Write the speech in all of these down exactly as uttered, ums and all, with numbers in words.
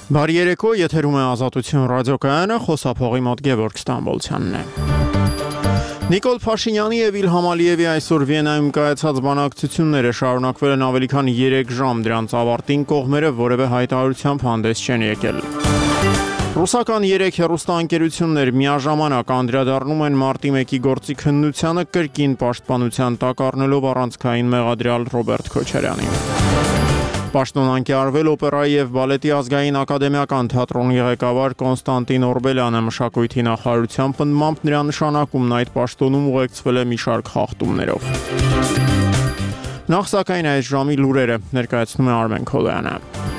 Բարի երեկո, եթերում է Ազատություն ռադիոկայանը, խոսափողի մոտ Գևորգ Ստամբոլցյանն է։ Նիկոլ Փաշինյանի եւ Իլհամ Ալիևի այսօր Վիեննայում կայացած բանակցությունները շարունակվել են ավելի քան երեք ժամ, դրանց ավարտին կողմերը որևէ հայտարարությամբ հանդես չեն եկել։ Ռուսական երեք հեռուստաընկերություններ միաժամանակ անդրադառնում են մարտի մեկի գործի քննությանը կրկին պաշտպանության տակ առնելով առանցքային մեղադրյալ Ռոբերտ Քոչարյանին։ Պաշտոնանկյարվել օպերայի եւ բալետի ազգային ակադեմիական թատրոնի ղեկավար Կոնստանտին Օրբելյանը մշակույթի նախարարության պնդմամբ նրա նշանակումն այդ պաշտոնում ուղեկցվել է մի շարք խախտումներով։ Նախ սակայն այս ժամի լուրերը ներկայացնում է Արմեն Քոլոյանը։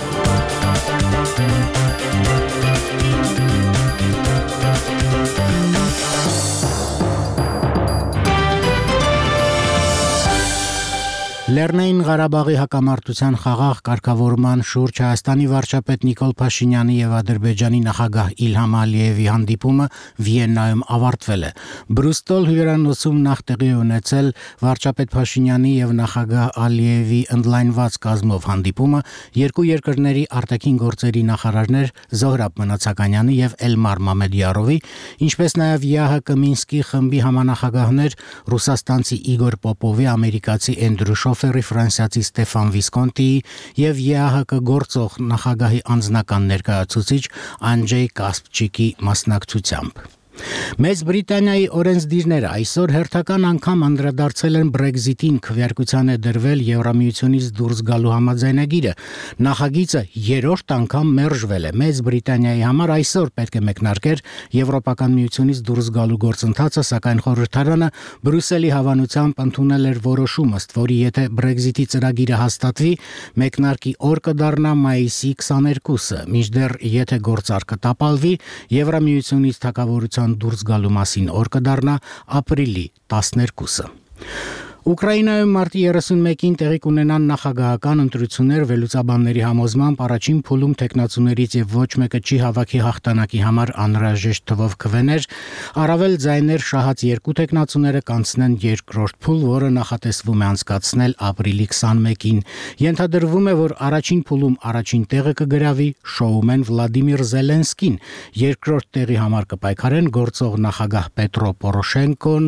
Լեռնային Ղարաբաղի հակամարտության խաղաղ կարգավորման շուրջ Հայաստանի վարչապետ Նիկոլ Փաշինյանի եւ Ադրբեջանի նախագահ Իլհամ Ալիևի հանդիպումը Վիեննայում ավարտվել է։ Բրուստոլ հյուրանոցում նախ տեղի ունեցել վարչապետ Փաշինյանի եւ նախագահ Ալիևի ընդլայնված կազմով հանդիպումը երկու երկրների արտաքին գործերի նախարարներ Զոհրաբ Մնացականյանի եւ Էլմար Մամեդյարովի, ինչպես նաեւ ԵԱՀԿ Մինսկի խմբի համանախագահներ ռուսաստանցի Իգոր Պոպովի, ամերիկացի Էնդրու Շոֆերի, ֆրանսիացի Ստեֆան Վիսկոնտիի եւ ԵԱՀԿ գործող նախագահի անձնական ներկայացուցիչ Անջեյ Կասպչիկի մասնակցությամբ։ Մեծ Բրիտանիայի օրենսդիրները այսօր հերթական անգամ անդրադարձել են Brexit-ին, քվեարկության է դրվել Եվրամիությունից դուրս գալու համաձայնագիրը։ Նախագիծը երրորդ անգամ մերժվել է։ Մեծ Բրիտանիայի համար այսօր պետք է մեկնարկեր Եվրոպական միությունից դուրս գալու գործընթացը, սակայն խորհրդարանը Բրյուսելի հավանությամբ ընդունել էր որոշում, ըստ որի եթե Brexit-ի ծրագիրը հաստատվի, մեկնարկի օր կդառնա մայիսի քսաներկուսը, մինչդեռ եթե գործարքը տապալվի, Եվրամիությունից թագավորության դուրս գալու մասին օր կդառնա ապրիլի տասներկուսը։ Ուկրաինայում մարտի երեսունմեկին տեղի կունենան նախագահական ընտրություններ, վերլուծաբանների համոզմամբ առաջին փուլում տեխնացուներից եւ ոչ մեկը չի հավաքի հաղթանակի համար անհրաժեշտ թվով քվեներ, առավել ձայներ շահած երկու տեխնացուները կանցնեն երկրորդ փուլ, որը նախատեսվում է անցկացնել ապրիլի քսանմեկին։ Ենթադրվում է, որ առաջին փուլում առաջին տեղը կգրավի շոումեն Վլադիմիր Զելենսկին, երկրորդ տեղի համար կպայքարեն գործող նախագահ Պետրո Պորոշենկոն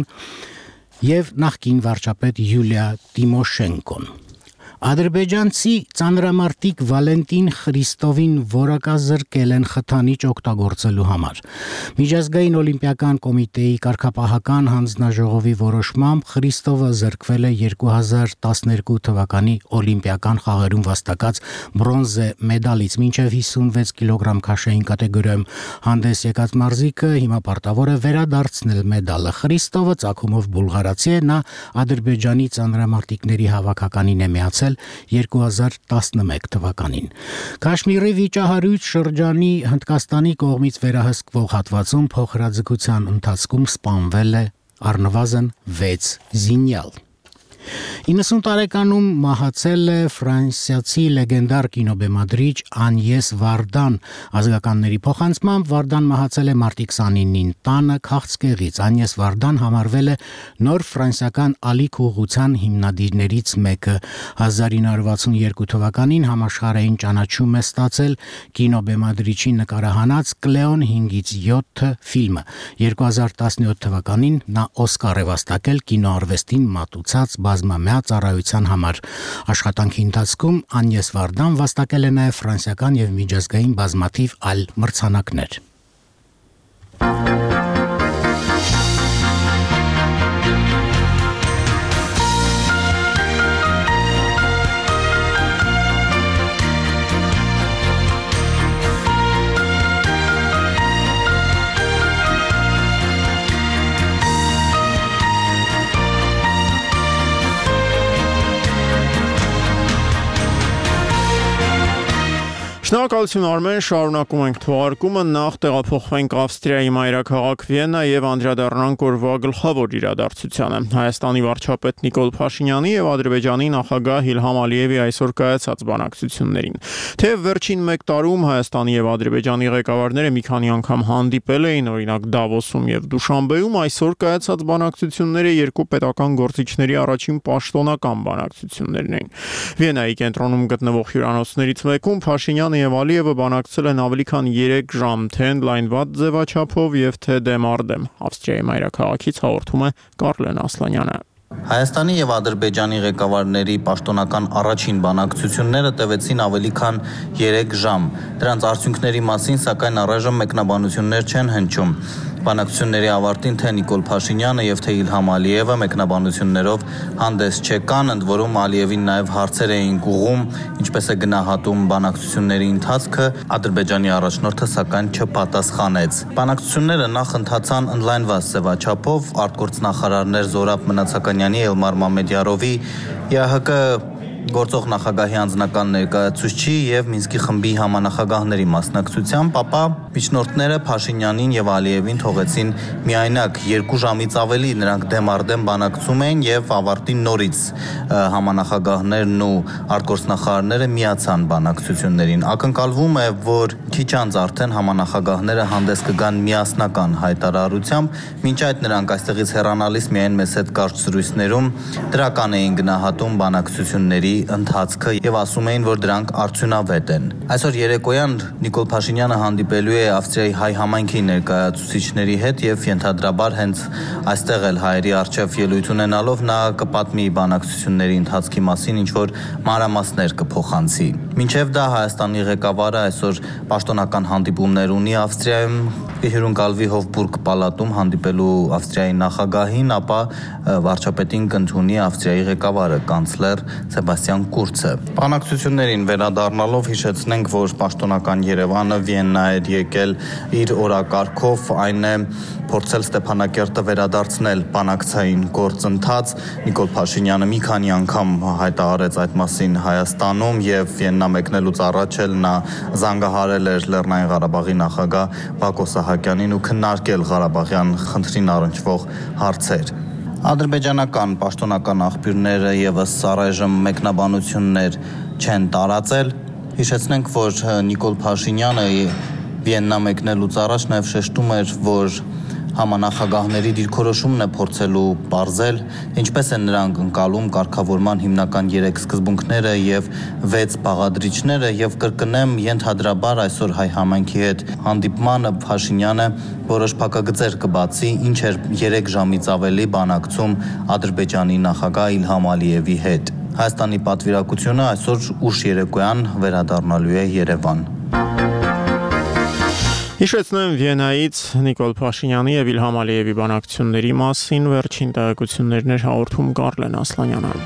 եւ նախկին վարչապետ Յուլիա Տիմոշենկոն։ Ադրբեջանցի ծանրամարտիկ Վալենտին Խրիստովին որակազրկել են խթանիչ օգտագործելու համար։ Միջազգային օլիմպիական կոմիտեի կարգապահական հանձնաժողովի որոշմամբ Խրիստովը զրկվել է երկու հազար տասներկու թվականի օլիմպիական խաղերում վաստակած բրոնզե մեդալից, մինչև հիսունվեց կիլոգրամ քաշային կատեգորիայում հանդես եկած մարզիկը հիմա պարտավոր է վերադարձնել մեդալը։ Խրիստովը ծագումով բուլղարացի է, նա Ադրբեջանի ծանրամարտիկների հավաքականին է միացել երկու հազար տասնմեկ թվականին։ Քաշմիրի վիճահարույց շրջանի Հնդկաստանի կողմից վերահսկվող հատվածում փոխհրաձգության ընթացքում սպանվել է առնվազն վեց զինյալ։ իննսուն տարեկանում մահացել է ֆրանսիացի լեգենդար կինոբեմադրիչ Անյես Վարդան։ Ազգականների փոխանցմամբ Վարդան մահացել է մարտի քսանինին տանը քաղցկեղից։ Անյես Վարդան համարվել է նոր ֆրանսիական ալիք ուղղության հիմնադիրներից մեկը։ հազար ինը հարյուր վաթսունյոթ թվականին համաշխարհային ճանաչում է ստացել կինոբեմադրիչի նկարահանած Կլեոն հինգից յոթ ֆիլմը։ երկու հազար տասնյոթ թվականին նա Օսկար է վաստակել կինոարվեստին մատուցած բազմամյա ծառայության համար։ Աշխատանքի ընթացքում Անյես Վարդան վաստակել է նաև ֆրանսիական եւ միջազգային բազմաթիվ այլ մրցանակներ։ Շնորհակալություն Արմեն, շարունակում ենք թողարկումը, նախ տեղափոխվենք Ավստրիայի մայրաքաղաք Վիեննա եւ անդրադառնանք օրվա գլխավոր իրադարձությանը։ Հայաստանի վարչապետ Նիկոլ Փաշինյանի եւ Ադրբեջանի նախագահ Իլհամ Ալիևի այսօր կայացած բանակցություններին։ Թեև վերջին մեկ տարում Հայաստանի եւ Ադրբեջանի ղեկավարները մի քանի անգամ հանդիպել էին, օրինակ Դավոսում եւ Դուշանբեում, այսօր կայացած բանակցությունները երկու պետական գործիչների առաջին պաշտոնական բանակցություններն էին։ Վիեննայի կենտրոնում գտնվող հյուրանոցներից մեկում Փաշինյանը Փաշինյանը եւ Ալիևը բանակցել են ավելի քան երեք ժամ թե ընդլայնված ձևաչափով եւ թե դեմ առ դեմ։ Ավստրիայի մայրաքաղաքից հաղորդում է Կարլեն Ասլանյանը։ Հայաստանի եւ Ադրբեջանի ղեկավարների պաշտոնական առաջին բանակցությունները տևեցին ավելի քան երեք ժամ։ Դրանց արդյունքների մասին սակայն առայժմ մեկնաբանություններ չեն հնչում։ Բանակցությունների ավարտին թե Նիկոլ Փաշինյանը եւ թե Իլհամ Ալիևը մեկնաբանություններով հանդես չեկան, ընդ որում Ալիևին նաեւ հարցեր էին ուղղում, ինչպես է գնահատում բանակցությունների ընթացքը, Ադրբեջանի առաջնորդը սակայն չպատասխանեց։ Բանակցությունները նախ ընթացան ընդլայնված ձևաչափով, արտգործնախարարներ Զորաբ Մնացականյանի, Էլմար Մամեդյարովի, ԵԱՀԿ գործող նախագահի անձնական ներկայացուցչի եւ Մինսկի խմբի համանախագահների մասնակցությամբ, ապա միջնորդները Փաշինյանին եւ Ալիևին թողեցին միայնակ երկու ժամից ավելի նրանք դեմ առ դեմ բանակցում էին եւ ավարտին նորից համանախագահներն ու արտգործնախարարները միացան բանակցություններին։ Ակնկալվում է, որ քիչ անց արդեն համանախագահները հանդես կգան միասնական հայտարարությամբ, մինչ այդ նրանք այստեղից հեռանալիս միայն մեծ հետ կարճ զրույցներում դրական էին գնահատում բանակցությունների ընթացքը եւ ասում էին, որ դրանք արդյունավետ են։ Այսօր երեկոյան Նիկոլ Փաշինյանը հանդիպելու է Ավստրիայի հայ համայնքի ներկայացուցիչների հետ եւ ենթադրաբար հենց այստեղ էլ հայերի արչեւ ելույթ ունենալով նա կպատմի բանակցությունների ընթացքի մասին, ինչ որ մանրամասներ կփոխանցի։ Մինչեւ դա Հայաստանի ղեկավարը այսօր պաշտոնական հանդիպումներ ունի Ավստրիայում, կհյուրընկալվի Հովբուրգ պալատում հանդիպելու Ավստրիայի նախագահին, ապա վարչապետին կընդունի Ավստրիայի ղեկավարը կանցլեր Սեբաստիան Կուրցը։ Բանակցություններին վերադառնալով հիշեցնենք, որ պաշտոնական Երևանը Վիեննա էր եկել իր օրակարգով, այն է փորձել Ստեփանակերտը վերադարձնել բանակցային գործընթաց։ Նիկոլ Փաշինյանը մի քանի անգամ հայտարարեց այդ մասին Հայաստանում եւ Վիեննա մեկնելուց առաջ էլ նա զանգահարել էր Լեռնային Ղարաբաղի նախագահ Բակո Սահակյանին ու քննարկել Ղարաբաղյան խնդրին առնչվող հարցեր։ Ադրբեջանական պաշտոնական աղբյուրները եւս առայժմ մեկնաբանություններ չեն տարածել։ Հիշեցնենք, որ Նիկոլ Փաշինյանը Վիեննա մեկնելուց առաջ նաեւ շեշտում էր, որ համանախագահների դիրքորոշումն է փորձելու բարձել, ինչպես են նրանք ընկալում կարգավորման հիմնական երեք սկզբունքները եւ վեց բաղադրիչները եւ կրկնեմ ենթադրաբար այսօր հայ համայնքի հետ հանդիպմանը Փաշինյանը որոշ փակագծեր կբացի, ինչ էր երեք ժամից ավելի բանակցում Ադրբեջանի նախագահ Իլհամ Ալիևի հետ։ Հայաստանի պատվիրակությունը այսօր ուշ երեկոյան վերադառնալու է Երևան։ Հիշեցնեմ Վիեննայից Նիկոլ Փաշինյանի եւ Իլհամ Ալիևի բանակցությունների մասին վերջին տեղեկություններն էր հաղորդում Կարլեն Ասլանյանը։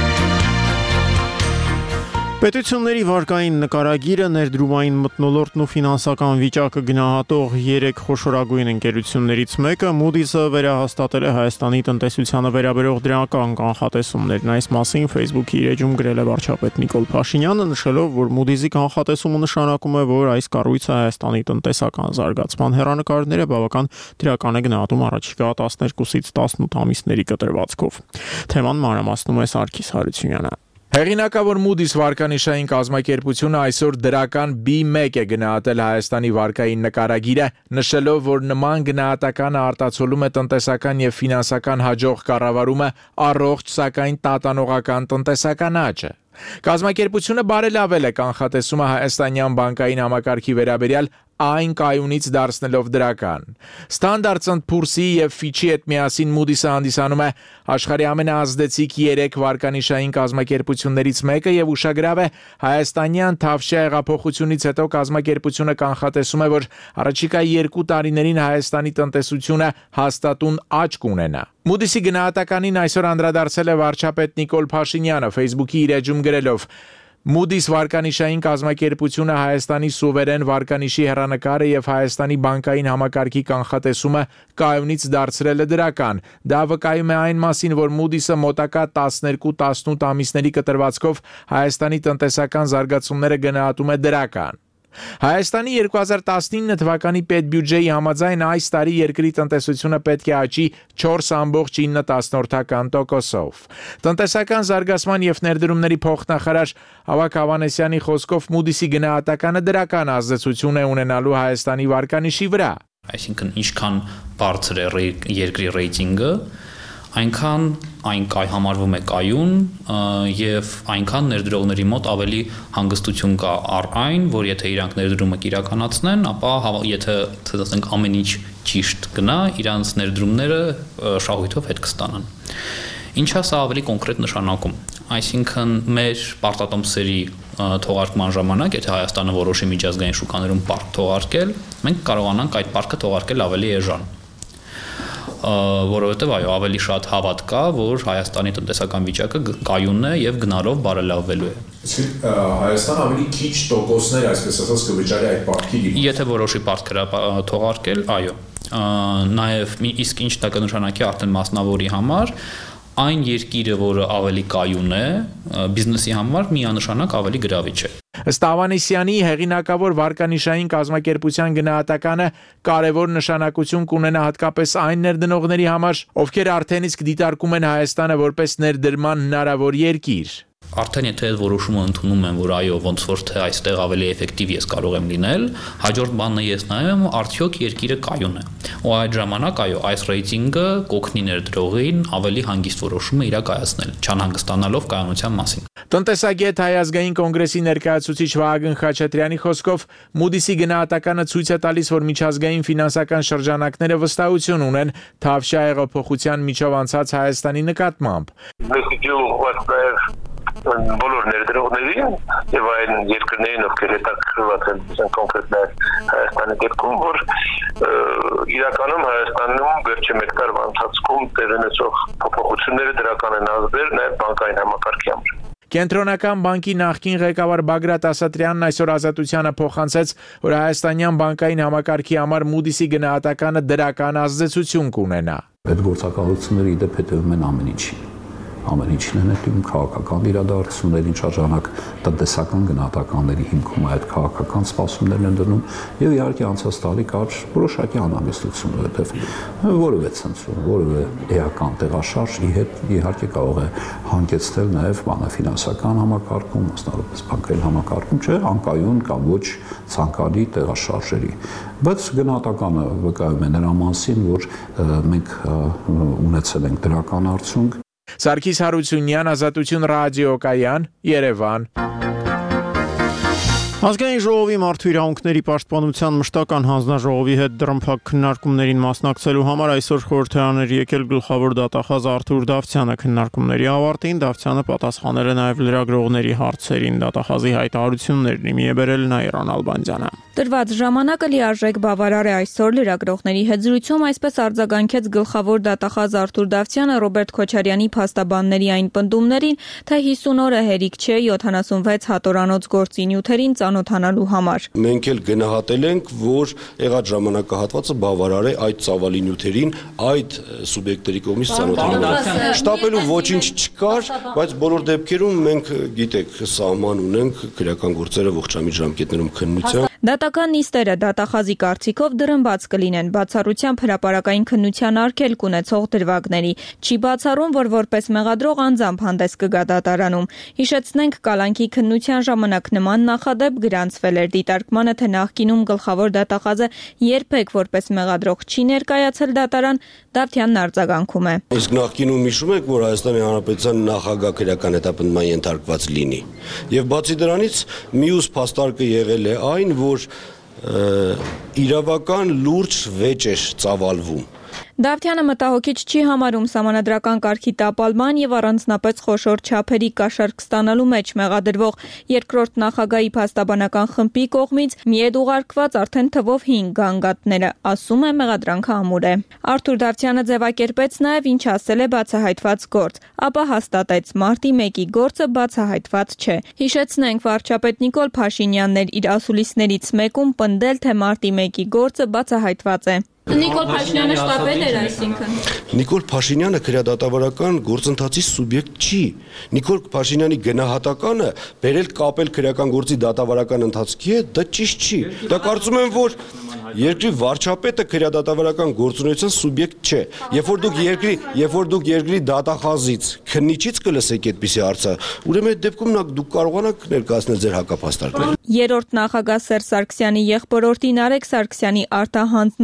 Պետությունների վարկային նկարագիրը ներդրումային մթնոլորտն ու ֆինանսական վիճակը գնահատող երեք խոշորագույն ընկերություններից մեկը Moody's-ը վերահաստատել է Հայաստանի տնտեսությանը վերաբերող դրական կանխատեսումներն։ Այս մասին Facebook-ի իր էջում գրել է վարչապետ Նիկոլ Փաշինյանը, նշելով, որ Moody's-ի կանխատեսումը նշանակում է, որ այս կառույցը Հայաստանի տնտեսական զարգացման հեռանկարները բավական դրական է գնահատում առաջիկա տասներկուսից տասնութ ամիսների կտրվածքով։ Թեման մանրամասնում է Սարգիս Հարությունյանը։ Հեղինակավոր Moody's վարկանիշային կազմակերպությունը այսօր դրական B մեկ է գնահատել Հայաստանի վարկային նկարագիրը, նշելով, որ նման գնահատականը արտացոլում է տնտեսական եւ ֆինանսական հաջող կառավարումը, առողջ, սակայն տատանողական տնտեսական աճը։ Կազմակերպությունը բարելավել է կանխատեսումը հայաստանյան բանկային համակարգի վերաբերյալ այն կայունից դարձնելով դրական։ Standard and Poor's-ի եւ Fitch-ի հետ միասին Moody's-ը հանդիսանում է աշխարհի ամենաազդեցիկ երեք վարկանիշային կազմակերպություններից մեկը եւ ուշագրավ է հայաստանյան Թավշյա հեղափոխությունից հետո կազմակերպությունը կանխատեսում է, որ առաջիկա երկու տարիներին Հայաստանի տնտեսությունը հաստատուն աճ կունենա։ Moody's-ի գնահատականին այսօր անդրադարձել է վարչապետ Նիկոլ Փաշինյանը Facebook-ի իր էջում գրելով. Moody's վարկանիշային կազմակերպությունը Հայաստանի սուվերեն վարկանիշի հեռանկարը եւ Հայաստանի բանկային համակարգի կանխատեսումը կայունից դարձրել է դրական։ Դա վկայում է այն մասին, որ Moody's-ը մոտակա տասներկու տասնութ ամիսների կտրվածքով Հայաստանի տնտեսական զարգացումները գնահատում է դրական։ Հայաստանի երկու հազար տասնինը թվականի պետբյուջեի համաձայն այս տարի երկրի տնտեսությունը պետք է աճի չորս կόμma ինը տոկոսով։ Տնտեսական զարգացման եւ ներդրումների փոխնախարար Ավագ Ավանեսյանի խոսքով Moody's-ի գնահատականը դրական ազդեցություն է ունենալու Հայաստանի վարկանիշի վրա։ Այսինքն ինչքան բարձր է երկրի ռեյտինգը, այնքան այն կայ համարվում է կայուն եւ այնքան ներդրողների մոտ ավելի հանգստություն կա առ այն, որ եթե իրանք ներդրումը կիրականացնեն, ապա եթե ասենք ամեն ինչ ճիշտ գնա, իրանց ներդրումները շահույթով հետ կստանան։ Ինչա սա ավելի կոնկրետ նշանակում։ Այսինքն մեր պարտատոմսերի թողարկման ժամանակ, եթե Հայաստանը որոշի միջազգային շուկաներում պարկ թողարկել, մենք կարողանանք այդ պարկը թողարկել ավելի էժան։ Որովհետև այո, ավելի շատ հավատ կա, որ Հայաստանի տնտեսական վիճակը կայուն է եւ գնալով բարելավվելու է։ Իսկ Հայաստանը ավելի քիչ տոկոսներ, այսպես ասած, կվճարի այդ պարտքի դիմաց։ Եթե որոշի պարտք թողարկել, այո։ Նաեւ իսկ ինչ դա կնշանակի արդեն մասնավորի համար, այն երկիրը, որը ավելի կայուն է, բիզնեսի համար միանշանակ ավելի գրավիչ է։ Ըստ Ավանեսյանի հեղինակավոր վարկանիշային կազմակերպության գնահատականը կարևոր նշանակություն կունենա հատկապես այն ներդնողների համար, ովքեր արդեն իսկ դիտարկում են Հայաստանը որպես ներդրման հնարավոր երկիր։ Արդեն եթե այդ որոշումը ընդունում եմ, որ այո, ոնց որ թե այստեղ ավելի էֆեկտիվ ես կարող եմ լինել, հաջորդ բանը ես նայում եմ, արդյոք երկիրը կայուն է։ Ու այդ ժամանակ այո, այս ռեյտինգը կօգնի ներդրողին ավելի հանգիստ որոշումը իրականացնել, չանհանգստանալով կայունության մասին։ Տնտեսագետ Հայ ազգային կոնգրեսի ներկայացուցիչ Վահագն Խաչատրյանի խոսքով Moody's-ի գնահատականը ցույց է տալիս, որ միջազգային ֆինանսական շրջանակները վստահություն ունեն Թավշյա հեղափոխության միջով անցած Հայաստանի նկատմամբ։ Բոլոր ներդրողներին եւ այն երկրներին, ովքեր հետաքրքրված են կոնկրետ Հայաստանի դեպքում, որ իրականում Հայաստանում վերջին մեկ տարվա ընթացքում տեղ ունեցող փոփոխությունները դրական են ազդել նաեւ բանկային համակարգի համար։ Կենտրոնական բանկի նախկին ղեկավար Բագրատ Ասատրյանն այսօր Ազատությանը փոխանցեց, որ հայաստանյան բանկային համակարգի համար Moody's-ի գնահատականը դրական ազդեցություն կունենա։ Այդ գործակալությունները իդեպ հետևում են ամեն ինչին։ Ամեն ինչն է նետում քաղաքական իրադարձություններին շրջանակ տնտեսական գնահատականների հիմքում այդ քաղաքական սպասումներն են դնում եւ իհարկե անցած տարի կար որոշակի անհանգստություն, որովհետեւ որևէ ցնցում, որևէ էական տեղաշարժ իհետ իհարկե կարող է հանգեցնել նաեւ բանաֆինանսական համակարգում, մասնավորապես բանկային համակարգում, չէ, անկայուն կամ ոչ ցանկալի տեղաշարժերի։ Բայց գնահատականը վկայում է նրա մասին, որ մենք ունեցել ենք դրական արդյունք։ Սարգիս Հարությունյան, Ազատություն ռադիոկայան, Երևան։ Ազգային ժողովի մարդու իրավունքների պաշտպանության մշտական հանձնաժողովի հետ դռնփակ քննարկումներին մասնակցելու համար այսօր խորհրդարաններ եկել գլխավոր դատախազ Արթուր Դավթյանը քննարկումների ավարտին Դավթյանը պատասխանել է նաև լրագրողների հարցերին դատախազի հայտարարություններն իմի է բերել Նաիրան Ալբանդյանը։ Տրված ժամանակը լիարժեք բավարար է այսօր լրագրողների հետ զրույցում այսպես արձագանքեց գլխավոր դատախազ Արթուր Դավթյանը Ռոբերտ Քոչարյանի փաստաբանների այն պնդումներին, թե հիսուն օրը հերիք չէ յոթանասունվեց հատորանոց գործի նյութերին ծանոթանալու համար։ Մենք էլ գնահատել ենք, որ եղած ժամանակահատվածը բավարար է այդ ծավալի նյութերին այդ սուբյեկտների կողմից ծանոթանալու։ Շտապելու ոչինչ չկար, բայց բոլոր դեպքերում մենք գիտեք, սահման ունենք քրեական գործերը ողջամիտ ժամկետներում քննության։ Դատական նիստերը դատախազի կարծիքով դրնբաց կլինեն բացառությամբ հրապարակային քննության արգելք ունեցող դրվագների։ Չի բացառում, որ որպես մեղադրող անձամբ հանդես կգա դատարանում։ Հիշեցնենք, կալանքի քննության ժամանակ նման նախադեպ գրանցվել էր դիտարկմանը, թե նախկինում գլխավոր դատախազը երբեք որպես մեղադրող չի ներկայացել դատարան, Դավթյանն արձագանքում է։ Իսկ նախկինում հիշում եք, որ Հայաստանի Հանրապետության նախագահ քրեական հետապնդման ենթարկված լինի։ Եվ բացի դրանից մյուս փաստարկը եղել է այն, որ իրավական լուրջ վեճ էր ծավալվում։ Դավթյանը մտահոգիչ չի համարում սահմանադրական կարգի տապալման եւ առանձնապես խոշոր չափերի կաշառք ստանալու մեջ մեղադրվող երկրորդ նախագահի փաստաբանական խմբի կողմից միեդ ուղարկված արդեն թվով հինգ գանգատները, ասում է մեղադրանքը ամուր է։ Արթուր Դավթյանը ձևակերպեց նաեւ ինչ ասել է բացահայտված գործ, ապա հաստատեց մարտի մեկի գործը բացահայտված չէ։ Հիշեցնենք, վարչապետ Նիկոլ Փաշինյանն էր իր ասուլիսներից մեկում պնդել, թե մարտի մեկի գործը բացահայտված է։ Նիկոլ Փաշինյանը շտապել էր այսինքն։ Նիկոլ Փաշինյանը քրեադատավարական գործընթացի սուբյեկտ չի։ Նիկոլ Փաշինյանի գնահատականը բերել կապել քրեական գործի դատավարական ընթացքի հետ, դա ճիշտ չի։ Դա կարծում եմ, որ երկրի վարչապետը քրեադատավարական գործունեության սուբյեկտ չէ։ Երբ որ դուք երկրի, երբ որ դուք երկրի դատախազից քննիչից կլսեք այդպիսի հարցը, ուրեմն այդ դեպքում դուք կարողանաք ներկայացնել ձեր հակափաստարկները։ Երրորդ նախագահ Սերժ Սարգսյանի եղբորորդի Նարեկ Սարգսյանի արտահանձնման գործ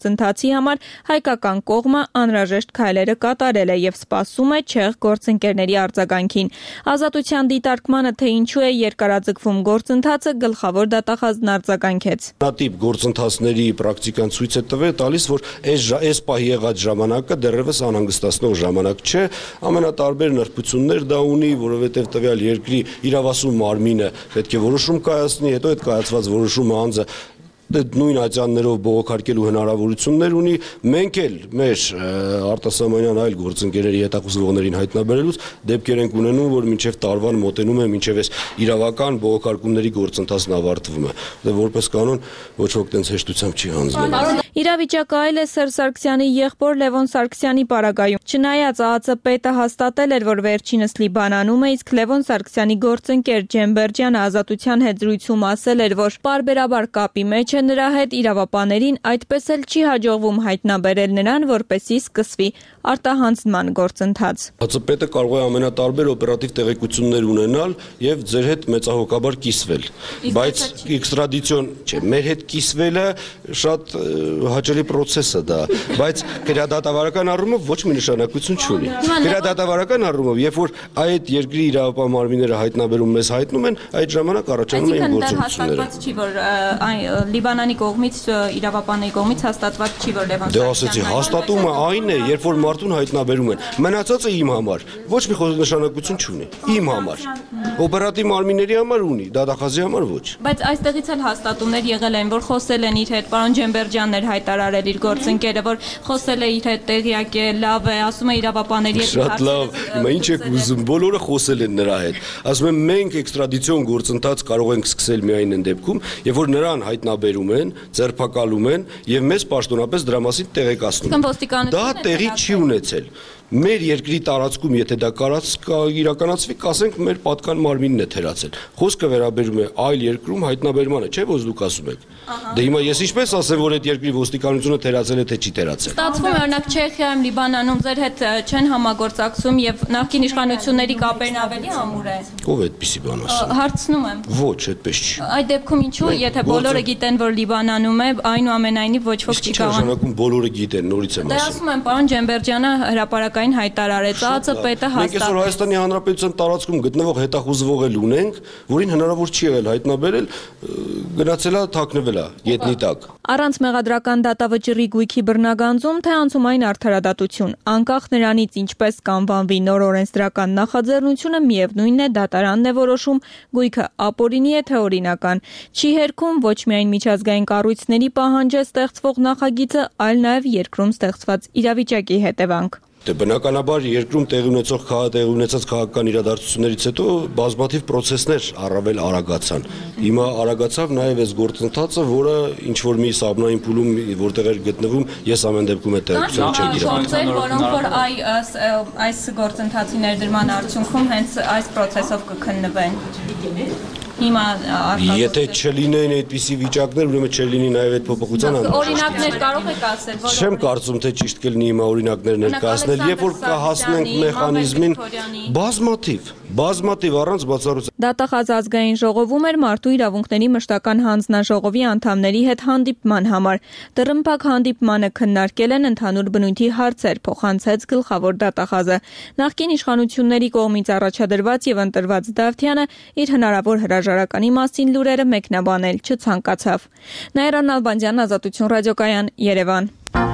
գործընթացի համար հայկական կողմը անհրաժեշտ քայլերը կատարել է եւ սպասում է չեղ գործընկերների արձագանքին։ Ազատության դիտարկմանը, թե ինչու է երկարաձգվում գործընթացը, գլխավոր դատախազն արձագանքեց։ Նատիպ գործընթացների պրակտիկան ցույց է տվել տալիս, որ այս այս պահի եղած ժամանակը դեռևս անհանգստացնող ժամանակ չէ, ամենատարբեր նրբություններ դա ունի, որովհետեւ տվյալ երկրի իրավասու մարմինը պետք է որոշում կայացնի, հետո այդ կայացված որոշումը անձը նույն ատյաններով բողոքարկելու հնարավորություններ ունի, մենք էլ մեր արտասահմանյան այլ գործընկերների հետախուզվողներին հայտնաբերելուց դեպքեր ենք ունենում, որ մինչև տարվան մոտենում է, մինչև այս իրավական բողոքարկումների գործընթացն ավարտվում է, որպես կանոն ոչ ոք տենց հեշտությամբ չի հանձնում։ Իրավիճակը այլ է Սերժ Սարգսյանի եղբոր Լևոն Սարգսյանի պարագայում։ Չնայած ԱԱԾ պետը հաստատել էր, որ վերջինս Լիբանանում է, իսկ Լևոն Սարգսյանի գործընկեր Ջեմբերջյանը Ազատության հետ զրույցում ասել էր, որ պարբերաբար կապի մեջ է նրա հետ, իրավապաներին այդպես էլ չի հաջողվում հայտնաբերել նրան, որպեսզի սկսվի արտահանձնման գործընթաց։ ԱԱԾ պետը կարող է ամենատարբեր օպերատիվ տեղեկություններ ունենալ եւ ձեր հետ մեծահոգաբար կիսվել, բայց էքստրադիցիոն, չէ, մեր հետ կիսվելը շատ հաճելի process է դա, բայց քրեադատավարական առումով ոչ մի նշանակություն չունի։ Քրեադատավարական առումով, երբ որ այդ երկրի իրավապահ մարմինները հայտնաբերում մեզ հայտնում են, այդ ժամանակ առաջանում են գործողությունները։ Հաստատված չի, որ Լիբանանի կողմից իրավապահների կողմից հաստատված չի, որ Լևոն Դե ասեցի, հաստատումը այն է, երբ որ մարդուն հայտնաբերում են։ Մնացածը իմ համար ոչ մի նշանակություն չունի։ Իմ համար։ Օպերատիվ մարմինների համար ունի, դատախազի համար ոչ։ Բայց այստեղից էլ հաստատումներ եղել են, որ խոսել են իր հետ, պարոն Ջեմբերջյանն էր հայտարարել իր գործընկերը, որ խոսել է իր հետ, տեղյակ է, լավ է, ասում է իրավապահների հետ։ Շատ լավ, հիմա ինչ եք ուզում, բոլորը խոսել են նրա հետ։ Ասում եմ, մենք էքստրադիցիոն գործընթաց կարող ենք սկսել միայն այն դեպքում, երբ որ նրան հայտնաբերում են, ձերբակալում են եւ մեզ պաշտոնապես դրա մասին տեղեկացնում։ Դա տեղի չի ունեցել։ Մեր երկրի տարածքում, եթե դա իրականացվի, կասենք մեր պատկան մարմինն է թերացել։ Խոսքը վերաբերում է այլ երկրում հայտնաբերմանը, չէ՞ որ դուք ասում եք։ Դե հիմա ես ինչպես ասեմ, որ այդ երկրի ոստիկանությունը թերացել է, թե չի թերացել։ Ստացվում է, օրինակ Չեխիայում, Լիբանանում ձեր հետ չեն համագործակցում եւ նախկին իշխանությունների կապերն ավելի ամուր է։ Ո՞վ է այդպիսի բան ասում։ Հարցնում եմ։ Ոչ, այդպես չի։ Այդ դեպքում ինչու, եթե բոլորը գիտեն, որ Լիբանանում է, այնուամենայնիվ ոչ ոք չի կարող։ Նշանակում բոլորը գիտեն, նորից եմ ասում։ Դե ասում եմ, պարոն Ջեմբերջյանը հրապարակային հայտարարեց, ԱԱԾ պետը հաստատեց։ Մենք այսօր Հայաստանի Հանրապետության տարածքում գտնվող հետախուզվող էլ ունենք, որին հնարավոր չի եղել հայտնաբերել, գնացել է թաքնվել է գետնի տակ։ Առանց մեղադրական դատավճռի գույքի բռնագանձում, թե անցումային արդարադատություն, անկախ նրանից ինչպես կանվանվի նոր օրենսդրական նախաձեռնությունը, միևնույնն է դատարանն է որոշում գույքը ապօրինի է թե օրինական։ Չի հերքում ոչ միայն միջազգային կառույցների պահանջ է ստեղծվող նախագիծը, այլ նաև երկրում ստեղծված իրավիճակի հետևանք։ Դե բնականաբար երկրում տեղի ունեցող տեղի ունեցած քաղաքական իրադարձություններից հետո բազմաթիվ process-ներ առավել արագացան։ Հիմա արագացավ նաև այս գործընթացը, որը ինչ որ մի սաբնային փուլում որտեղ էր գտնվում, ես ամեն դեպքում այդ տեղեկությունը չեմ իրականացել, որոնք որ այս գործընթացի ներդրման արդյունքում հենց այս process-ով կքննվեն։ Հիմա եթե չլինեն այդպիսի վիճակներ, ուրեմն չլինի նաև այդ փոփոխության անհրաժեշտություն։ Օրինակներ կարող եք ասել, որ Չեմ կարծում, թե ճիշտ կլինի հիմա օրինակներ ներկայացնել, երբ որ կհասնենք մեխանիզմին բազմաթիվ, բազմաթիվ առանց բացառության։ Դատախազ ազգային ժողովում էր Մարդու իրավունքների մշտական հանձնաժողովի անդամների հետ հանդիպման համար։ Դռնփակ հանդիպմանը քննարկել են ընդհանուր բնույթի հարցեր, փոխանցեց գլխավոր դատախազը։ Նախկին իշխանությունների կողմից առաջադրված եւ ընտրված Դավթյանը իր հնարավոր հրաժարականի մասին լուրերը մեկնաբանել չցանկացավ։ Նաիրա Նալբանդյան, Ազատություն ռադիոկայան, Երևան։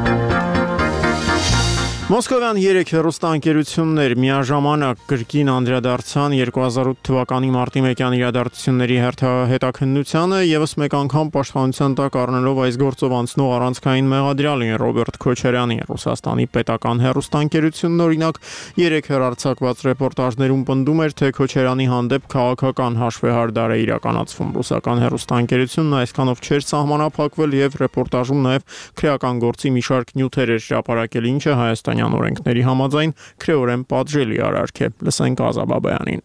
Մոսկովյան երեք հեռուստաընկերություններ միաժամանակ կրկին անդրադարձան երկու հազար ութ թվականի մարտի մեկյան իրադարձությունների հետաքննությանը եւս մեկ անգամ պաշտպանության տակ առնելով այս գործով անցնող առանցքային մեղադրյալին Ռոբերտ Քոչարյանին։ Ռուսաստանի պետական հեռուստաընկերությունն օրինակ երեք հեռարձակված ռեպորտաժներում պնդում էր, թե Քոչարյանի հանդեպ քաղաքական հաշվեհարդար է իրականացվում։ Ռուսական հեռուստաընկերությունն այսքանով չէր սահմանափակվել եւ ռեպորտաժում նաեւ քրեական գործի մի շարք նյութեր էր հրապարակել, ինչը Հայաստան օրենքների համաձայն քրեորեն պատժելի արարք է։ Լսենք Ազա Բաբայանին։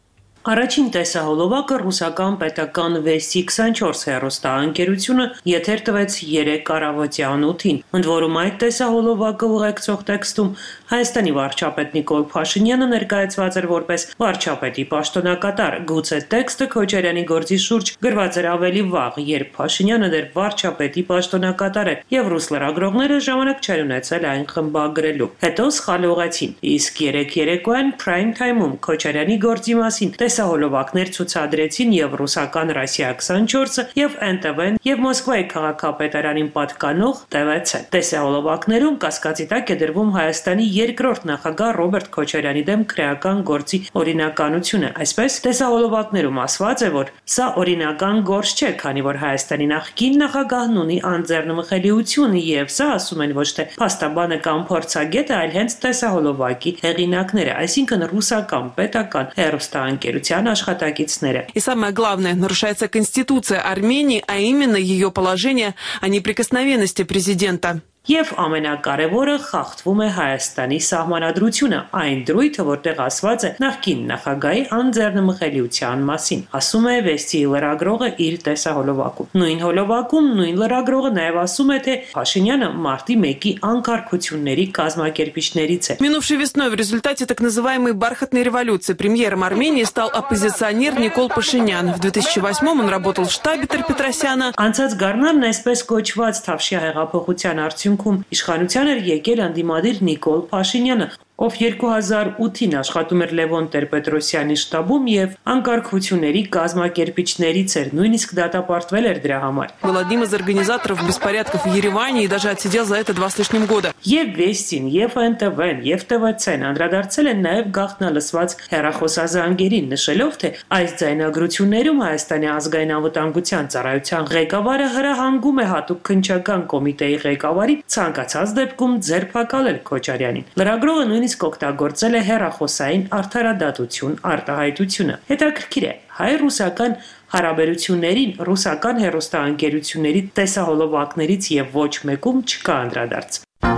Առաջին տեսահոլովակը ռուսական պետական Վեսի քսանչորս հեռուստաընկերությունը եթեր տվեց երեկ առավոտյան ութին, ընդ որում այդ տեսահոլովակը ուղեկցող տեքստում Հայաստանի վարչապետ Նիկոլ Փաշինյանը ներկայացված էր որպես վարչապետի պաշտոնակատար, գուցե տեքստը Քոչարյանի գործի շուրջ գրված էր ավելի վաղ, երբ Փաշինյանը դեռ վարչապետի պաշտոնակատար էր, եւ ռուս լրագրողները ժամանակ չեն ունեցել այն խմբագրելու։ Հետո սխալողացին, իսկ երեք երեկոյան Prime Time-ում Քոչարյանի գործի մասին տեսահոլովակներ ցուցադրեցին եւ ռուսական Ռասիա քսանչորսը եւ Էն Տե Վեն եւ Մոսկվայի քաղաքապետարանին պատկանող Տե Վե Ցե։ Տեսահոլովակներում կասկածի տակ է դրվում Հայաստանի երկրորդ նախագահ Ռոբերտ Քոչարյանի դեմ քրեական գործի օրինականությունը։ Այսպես տեսահոլովակներում ասված է, որ սա օրինական գործ չէ, քանի որ Հայաստանի նախկին նախագահն ունի անձեռնմխելիություն եւ սա ասում են ոչ թե փաստաբանը կամ փորձագետը, այլ հենց տեսահոլովակի հեղինակները, այսինքն ռուսական պետական հեռուստաընկերության աշխատակիցները։ И самое главное, нарушается Конституция Армении, а именно ее положение о неприкосновенности президента. Եվ ամենակարևորը խախտվում է Հայաստանի սահմանադրությունը, այն դրույթը, որտեղ ասված է նախկին նախագահի անձեռնմխելիության մասին, ասում է Վեստի լրագրողը իր տեսահոլովակում։ Նույն հոլովակում նույն լրագրողը նաև ասում է, թե Փաշինյանը մարտի մեկի անկարգությունների կազմակերպիչներից է։ Минувшей весной в результате так называемой бархатной революции премьером Армении стал оппозиционер Никол Пашинян. В две тысячи восьмом он работал в штабе Петросяна. Անցած գարնանն այսպես կոչված Թավշյա հեղափոխության արդյունքում իշխանության էր եկել անդիմադիր Նիկոլ Փաշինյանը, ով երկու հազար ութին աշխատում էր Լևոն Տեր-Պետրոսյանի շտաբում եւ անկարգությունների կազմակերպիչներից էր, նույնիսկ դատապարտվել էր դրա համար։ Был одним из организаторов беспорядков в Ереване и даже отсидел за это два с лишним года. Եվ Վեստին, եւ Էն Տե Վեն, եւ Տե Վե Ցեն անդրադարձել են նաեւ գաղտնալսված հեռախոսազանգերին, նշելով, թե այս ձայնագրություններում Հայաստանի ազգային անվտանգության ծառայության ղեկավարը հրահանգում է հատուկ քննչական կոմիտեի ղեկավարի ցանկացած դեպքում ձերբակալել Քոչարյանին։ Լրագրողը նույնիսկ օգտագործել է հեռախոսային արդարադատություն արտահայտությունը։ Հետաքրքիր է, հայ-ռուսական հարաբերություններին ռուսական հեռուստաընկերությունների տեսահոլովակներից եւ ոչ մեկում չկա անդրադարձ։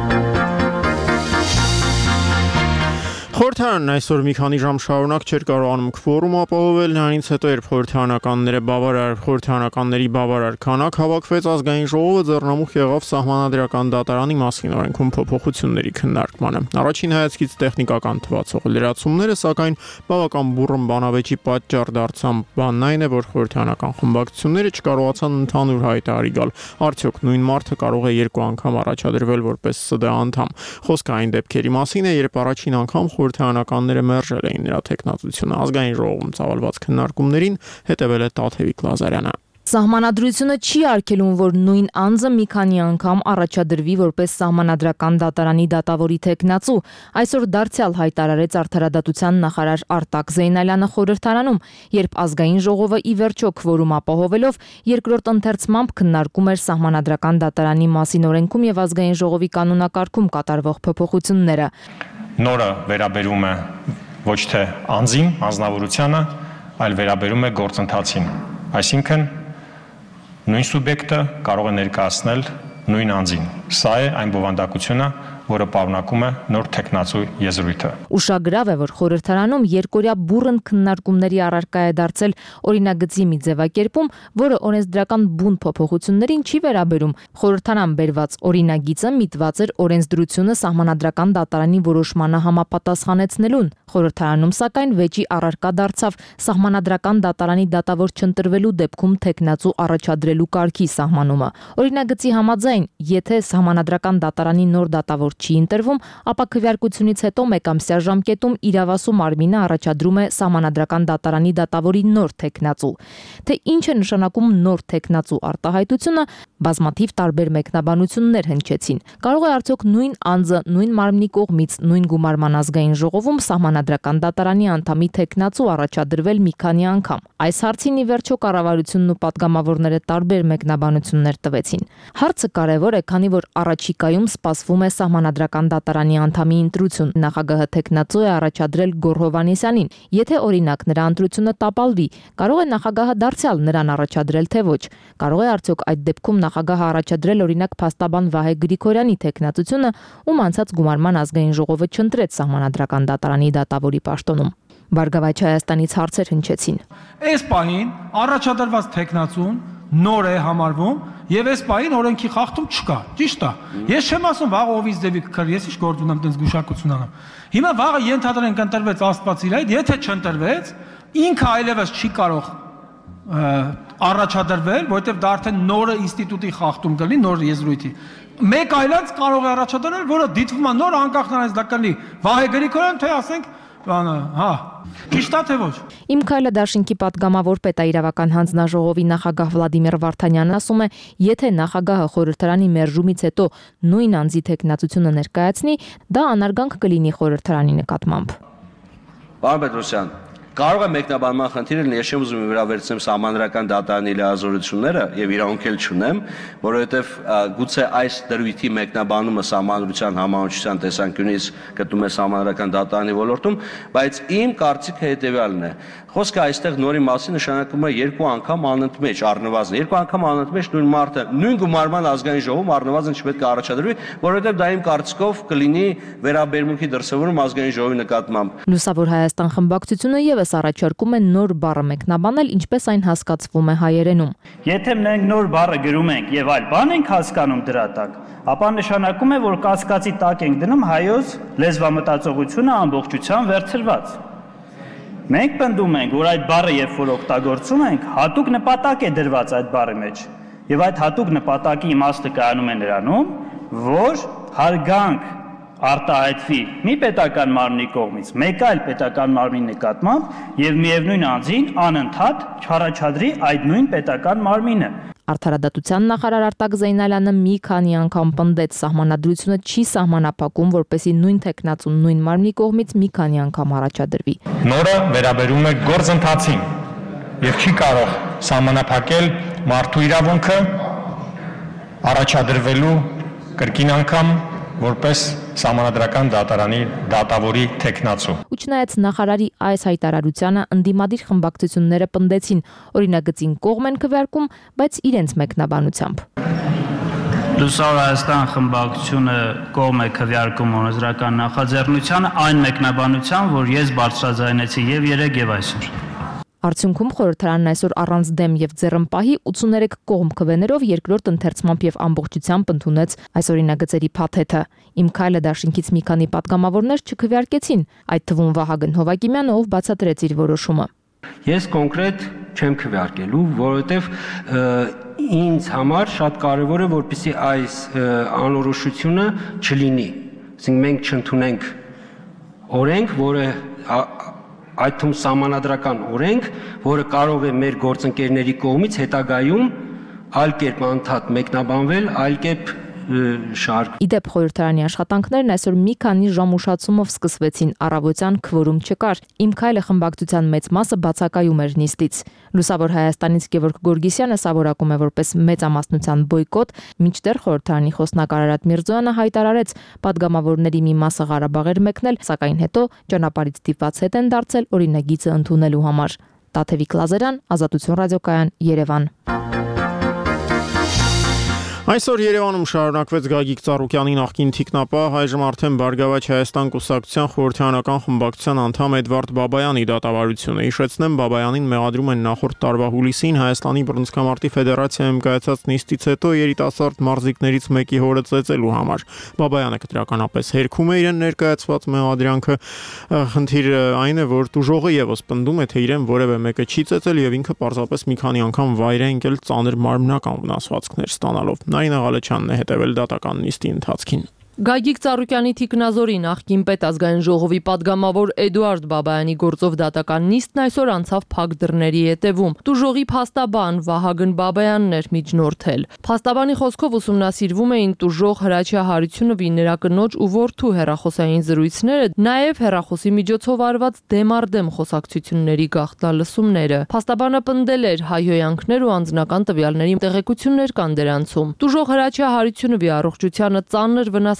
Խորհրդարանն այսօր մի քանի ժամ շարունակ չէր կարողանում քվորում ապահովել, նրանից հետո երբ խորհրդարանականները բավարար խորհրդարանականների բավարար քանակ հավաքվեց, ազգային ժողովը ձեռնամուխ եղավ սահմանադրական դատարանի մասին օրենքում փոփոխությունների քննարկմանը։ Առաջին հայացքից տեխնիկական թվացող լրացումները, սակայն բավական բուռն բանավեճի պատճառ դարձան։ Բանն այն է, որ խորհրդարանական խմբակցությունները չկարողացան ընդհանուր հայտարարի գալ։ Արդյոք նույն մարդը կարող է երկու անգամ առաջադրվել որպես ՍԴ անդամ։ Խոսքը այն դեպքերի մասին է, երբ առաջին անգամ խորհրդարանականները մերժել էին նրա տեխնացությունը։ Ազգային ժողովում ծավալված քննարկումներին հետևել է Տաթևիկ Լազարյանը։ Սահմանադրությունը չի արգելում, որ նույն անձը մի քանի անգամ առաջադրվի որպես սահմանադրական դատարանի դատավորի թեկնածու։ Այսօր դարձյալ հայտարարեց արդարադատության նախարար Արտակ Զեյնալյանը խորհրդարանում, երբ ազգային ժողովը ի վերջո քվորում ապահովելով երկրորդ ընթերցմամբ քննարկում էր սահմանադրական դատարանի մասին օրենքում եւ ազգային ժողովի կանոնակարգում կատարվող փոփոխությունները։ Նորը վերաբերում է ոչ թե անձին, անձնավորությանը, այլ վերաբերում է գործընթացին։ Այսինքն նույն սուբյեկտը կարող է ներկայացնել նույն անձին։ Սա է այն բովանդակությունը, որը պարունակում է նոր տեխնացու եզրույթը։ Ուշագրավ է, որ խորհրդարանում երկօրյա բուռն քննարկումների առարկա է դարձել օրինագծի մի ձևակերպում, որը օրենսդրական բուն փոփոխություններին չի վերաբերում։ Խորհրդարան բերված օրինագիծը միտված էր օրենսդրությունը սահմանադրական դատարանի որոշմանը համապատասխանեցնելուն։ Խորհրդարանում սակայն վեճի առարկա դարձավ սահմանադրական դատարանի դատավոր չընտրվելու դեպքում տեխնացու առաջադրելու կարգի սահմանումը։ Օրինագծի համաձայն, եթե սահմանադրական դատարանի նոր դատավոր չի ընտրվում, ապա քվեարկությունից հետո մեկամսյա ժամկետում իրավասու մարմինը առաջադրում է սահմանադրական դատարանի դատավորի նոր տեխնացու։ Թե ինչ է նշանակում նոր տեխնացու արտահայտությունը, բազմաթիվ տարբեր մեկնաբանություններ հնչեցին։ Կարող է արդյոք նույն անձը նույն մարմնի կողմից նույն գումարման ազգային ժողովում սահմանադրական դատարանի անդամի տեխնացու առաջադրվել մի քանի անգամ։ Այս հարցին ի վերջո կառավարությունն ու պատգամավորները տարբեր մեկնաբանություններ տվեցին։ Հարցը կարևոր է, քանի որ առաջիկայում սպասվում է սահմանադրական դատարանի անդամի ընտրություն։ Նախագահը տեխնացու է առաջադրել Գոռ Հովհաննիսյանին։ Եթե օրինակ նրա ընտրությունը տապալվի, կարող է նախագահը դարձյալ նրան առաջադրել, թե ոչ։ Կարող է արդյոք այդ դեպքում նախագահը առաջադրել օրինակ փաստաբան Վահե Գրիգորյանի տեխնացությունը, ում անցած գումարման ազգային ժողովը չընտրեց սահմանադրական դատարանի դատավորի պաշտոնում։ Բարգավաճ Հայաստանից հարցեր հնչեցին։ Այս պահին առաջադրված տեխնացուն նոր է համարվում եւ այս պահին օրենքի խախտում չկա, ճիշտ է։ Ես չեմ ասում վաղ ովից դեպի կար, ես ինչ գործ ունեմ, տենց գուշակություն անեմ։ Հիմա վաղը ենթադրենք ընտրվեց Աստված իր այդ, եթե չընտրվեց, ինքը այլևս չի կարող առաջադրվել, որովհետեւ դա արդեն նոր ինստիտուտի խախտում կլինի, նոր եզրույթի։ Մեկ այլած կարող է առաջադրել, որը դիտվում է նոր անկախ նրանից դա կլինի Վահե Գրիգորյան, թե ասենք, հա, ճիշտ է թե ոչ։ Իմ քայլը դաշինքի պատգամավոր պետաիրավական հանձնաժողովի նախագահ Վլադիմիր Վարդանյանն ասում է, եթե նախագահը խորհրդարանի մերժումից հետո նույն անձի տեխնացությունը ներկայացնի, դա անարգանք կլինի խորհրդարանի նկատմամբ։ Պարոն Պետրոսյան, կարող է մեկնաբանման խնդիր լինի, ես չեմ ուզում վերաբերցնեմ սահմանադրական դատարանի լիազորությունները եւ իրավունք էլ չունեմ, որովհետեւ գուցե այս դրույթի մեկնաբանումը սահմանադրության համահունչության տեսանկյունից գտնում է սահմանադրական դատարանի ոլորտում, բայց իմ կարծիքը հետեւյալն է. խոսքը այստեղ նորի մասին նշանակում է երկու անգամ անընդմեջ առնվազն, երկու անգամ անընդմեջ նույն մարդը, նույն գումարման ազգային ժողովում առնվազն չպետք է առաջադրվի, որովհետեւ դա իմ կարծիքով կլինի վերաբերմունքի դրսևորում ազգային ժողովի նկատմամբ։ Լուսավոր Հայաստան խմբակցությունը եւս առաջարկում է նոր բառը մեկնաբանել, ինչպես այն հասկացվում է հայերենում։ Եթե մենք նոր բառը գրում ենք եւ այլ բան ենք հասկանում դրա տակ, ապա նշանակում է, որ կասկածի տակ ենք դնում հայոց լեզվամտածողությունը ամբողջությամբ վերցրված։ Մենք պնդում ենք, որ այդ բառը երբ որ օգտագործում ենք, հատուկ նպատակ է դրված այդ բառի մեջ։ Եվ այդ հատուկ նպատակի իմաստը կայանում է նրանում, որ հարգանք արտահայտվի մի պետական մարմնի կողմից, մեկ այլ պետական մարմնի նկատմամբ եւ միևնույն անձին անընդհատ չառաջադրի այդ նույն պետական մարմինը։ Արդարադատության նախարար Արտակ Զեյնալյանը մի քանի անգամ պնդեց սահմանադրությունը չի սահմանափակում, որպեսզի նույն տեխնացուն նույն մարմնի կողմից մի քանի անգամ առաջադրվի։ Նորը վերաբերում է գործընթացին եւ չի կարող սահմանափակել մարդու իրավունքը առաջադրվելու կրկին անգամ որպես սահմանադրական դատարանի դատավորի տեխնացու։ Ու չնայած նախարարի այս հայտարարությանը ընդդիմադիր խմբակցությունները պնդեցին, օրինագծին կողմ են քվեարկում, բայց իրենց մեկնաբանությամբ։ Լուսավոր Հայաստան խմբակցությունը կողմ է քվեարկում օրենսդրական նախաձեռնությանը այն մեկնաբանությամբ, որ ես բարձրաձայնեցի եւ երեկ եւ այսօր։ Արդյունքում խորհրդարանն այսօր առանց դեմ եւ ձեռնպահի ութսուներեք կողմ քվեներով երկրորդ ընթերցմամբ եւ ամբողջությամբ ընդունեց այս օրինագծերի փաթեթը։ Իմ քայլը դաշինքից մի քանի պատգամավորներ չքվեարկեցին, այդ թվում Վահագն Հովակիմյանը, ով բացատրեց իր որոշումը։ Ես կոնկրետ չեմ քվեարկելու, որովհետեւ ինձ համար շատ կարեւոր է, որպեսզի այս անորոշությունը չլինի։ Այսինքն մենք չընդունենք օրենք, որը այդ թվում սահմանադրական օրենք, որը կարող է մեր գործընկերների կողմից հետագայում այլ կերպ անդադ մեկնաբանվել, այլ կերպ շարք։ Իդեպ խորհրդարանի աշխատանքներն այսօր մի քանի ժամ ուշացումով սկսվեցին, առավոտյան քվորում չկար։ Իմ քայլը խմբակցության մեծ մասը բացակայում էր նիստից։ Լուսավոր Հայաստանից Գևորգ Գորգիսյանը սա որակում է որպես մեծամասնության բոյկոտ, մինչդեռ խորհրդարանի խոսնակար Արարատ Միրզոյանը հայտարարեց, падգամավորների մի մասը Ղարաբաղ էր մեկնել, սակայն հետո ճանապարհից ստիպված հետ են դարձել օրինագիծը ընդունելու համար։ Տաթևիկ Լազարյան, Ազատություն ռադիոկայան, Երևան։ Այսօր Երևանում շարունակվեց Գագիկ Ծառուկյանի նախկին թիկնապահ, այժմ արդեն Բարգավաճ Հայաստան կուսակցության խորհրդարանական խմբակցության անդամ Էդվարդ Բաբայանի դատավարությունը։ Հիշեցնեմ, Բաբայանին մեղադրում են նախորդ տարվա հուլիսին Հայաստանի բռնցքամարտի ֆեդերացիայում կայացած նիստից հետո երիտասարդ մարզիկներից մեկի հորը ծեծելու համար։ Բաբայանը կտրականապես հերքում է իրեն ներկայացված մեղադրանքը։ Խնդիրը այն է, որ տուժողը եւս պնդում է, թե իրեն որևէ մեկը չի ծեծել եւ ինքը պարզապես մի քանի անգամ վայր է ընկել ծանր մարմնական վնասվածքներ ստանալով։ Նարինե Ղալեչյանն է հետևել դատական նիստի ընթացքին։ Գագիկ Ծառուկյանի թիկնազորի նախկին պետ ազգային ժողովի падգամավոր Էդուարդ Բաբայանի գործով դատական նիստն այսօր անցավ փակ դռների ետևում։ Տուժողի փաստաբան Վահագն Բաբայանն էր միջնորդել։ Փաստաբանի խոսքով ուսումնասիրվում էին տուժող Հրաչյա Հարությունովի նրա կնոջ ու որդու հեռախոսային զրույցները, նաև հեռախոսի միջոցով արված դեմարդեմ խոսակցությունների գաղտնալսումները։ Փաստաբանը պնդել էր հայհոյանքներ ու անձնական տվյալների տեղեկություններ կան դրանցում։ Տուժող Հրաչյա Հարությունովի առողջությանը ծանր վնաս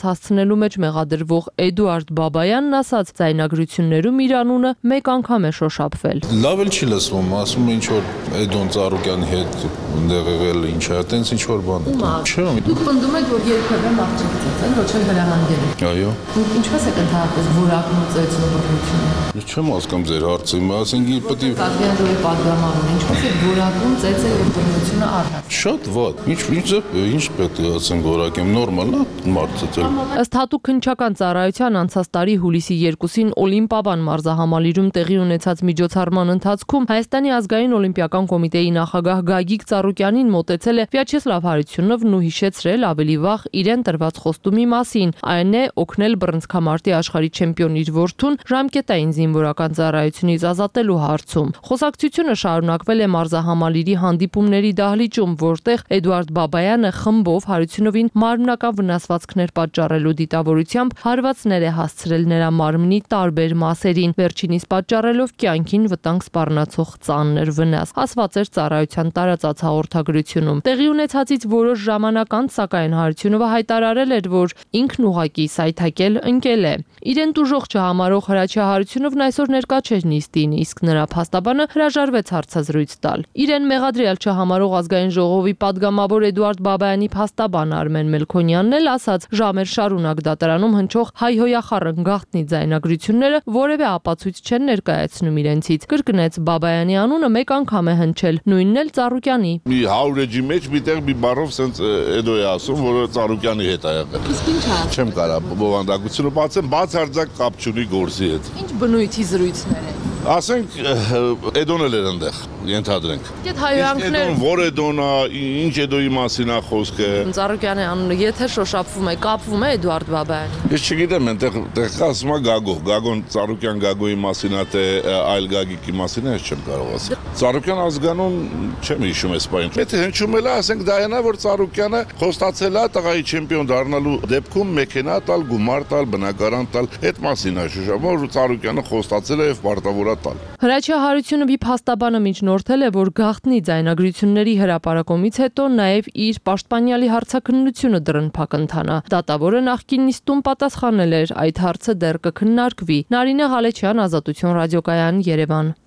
հասցնելու մեջ մեղադրվող Էդուարդ Բաբայանն ասաց, ձայնագրություններում իր անունը մեկ անգամ է շոշափվել։ Լավ էլ չի լսվում, ասում ինչ որ Էդոն Ծառուկյանի հետ այնտեղ եղել ինչ է, այտենց ինչ որ բան է։ Չէ։ Դուք պնդում եք, որ երբևէ մարդ չեք ծեծել, ոչ էլ հրահանգել։ Այո։ Ինչպես եք ընդհանրապես որակն ու ծեծում բռնությունը։ Չեմ հասկանում ձեր հարցը, ասենք պետք է Կարգենդրի պատգամավորն ինչպես է որակում ծեծել եւ բռնությունը առնած։ Շատ վատ։ Ինչ ինչ ինչ պետք է ասենք որակեմ նորմալ է մարդ ծեծել։ Ըստ հատուկ քննչական ծառայության անցած տարի հուլիսի երկուսին Օլիմպիական մարզահամալիրում տեղի ունեցած միջոցառման ընթացքում Հայաստանի ազգային օլիմպիական կոմիտեի նախագահ Գագիկ Ծառուկյանին մոտեցել է Վյաչեսլավ Հարությունովն ու հիշեցրել ավելի վաղ իրեն տրված խոստումի մասին, այն է օգնել բռնցքամարտի աշխարհի չեմպիոն իր որդուն ժամկետային զինվորական ծառայությունից ազատելու հարցում։ Խոսակցությունը շարունակվել է մարզահամալիրի հանդիպումների դահլիճում, որտեղ Էդուարդ Բաբայանը խմբով Հարությունովին մարմնական վնասվածքներ պատճառելու դիտավորությամբ հարվածներ է հասցրել նրա մարմնի տարբեր մասերին, վերջինիս պատճառելով կյանքին վտանգ սպառնացող ծանր վնաս, ասված էր ծառայության տարածած հաղորդագրությունում։ Տեղի ունեցածից որոշ ժամանակ անց, սակայն Հարությունովը հայտարարել էր, որ ինքն ուղակի սայթակել ընկել է։ Իրեն տուժող չհամարող Հրաչյա Հարությունովն այսօր ներկա չէր նիստին, իսկ նրա փաստաբանը հրաժարվեց հարցազրույց տալ։ Իրեն մեղադրյալ չհամարող ազգային ժողովի падգամավոր Էդուարդ Բաբայանի փաստաբան Արմեն Մելքոնյանն էլ ասաց, ժամեր շարունակ դատարանում հնչող հայհոյախառն գաղտնի ձայնագրությունները որևէ ապացույց չեն ներկայացնում իրենցից։ Կրկնեց Բաբայանի անունը մեկ անգամ է հնչել, նույնն էլ Ծառուկյանի։ Մի հարյուրեջի մեջ միտեղ մի բառով սենց Էդո է ասում, որ Ծառուկյանի հետ է եղել։ Իսկ ի՞նչ է։ Չեմ կարող բովանդակությունը բացեմ, բացարձակ կապ չունի գործի հետ։ Ինչ բնույթի զրույցներ են։ Ասենք Էդոն էլ էր այնտեղ, ենթադրենք։ Այդ հայրանքներ որ Էդոն է, ինչ Էդոյի մասին է խոսքը։ Ծառուկյանի անունը եթե շոշափվում է, կապվում է Էդուարդ Բաբայանին։ Ես չգիտեմ, այնտեղ տեղ ասում է Գագո, Գագոն Ծառուկյան Գագոյի մասին է, թե այլ Գագիկի մասին է, ես չեմ կարող ասել։ Ծառուկյան ազգանուն չեմ հիշում այս բանը։ Եթե հնչում էլ է, ասենք դա այնա, որ Ծառուկյանը խոստացել է տղայի չեմպիոն դառնալու դեպքում մեքենա տալ, գումար տալ, բնակարան տալ, այդ մասին է շուշավոր, որ Ծառուկյանը խոստացել է եւ պարտավոր Հրաչյա Հարությունովի փաստաբանը միջնորդել է, որ գաղտնի ձայնագրությունների հրապարակումից հետո նաև իր պաշտպանյալի հարցաքննությունը դռնփակ ընթանա։ Դատավորը նախկին նիստում պատասխանել էր, այդ հարցը դեռ կքննարկվի։ Նարինե Ղալեչյան, Ազատություն ռադիոկայան, Երևան։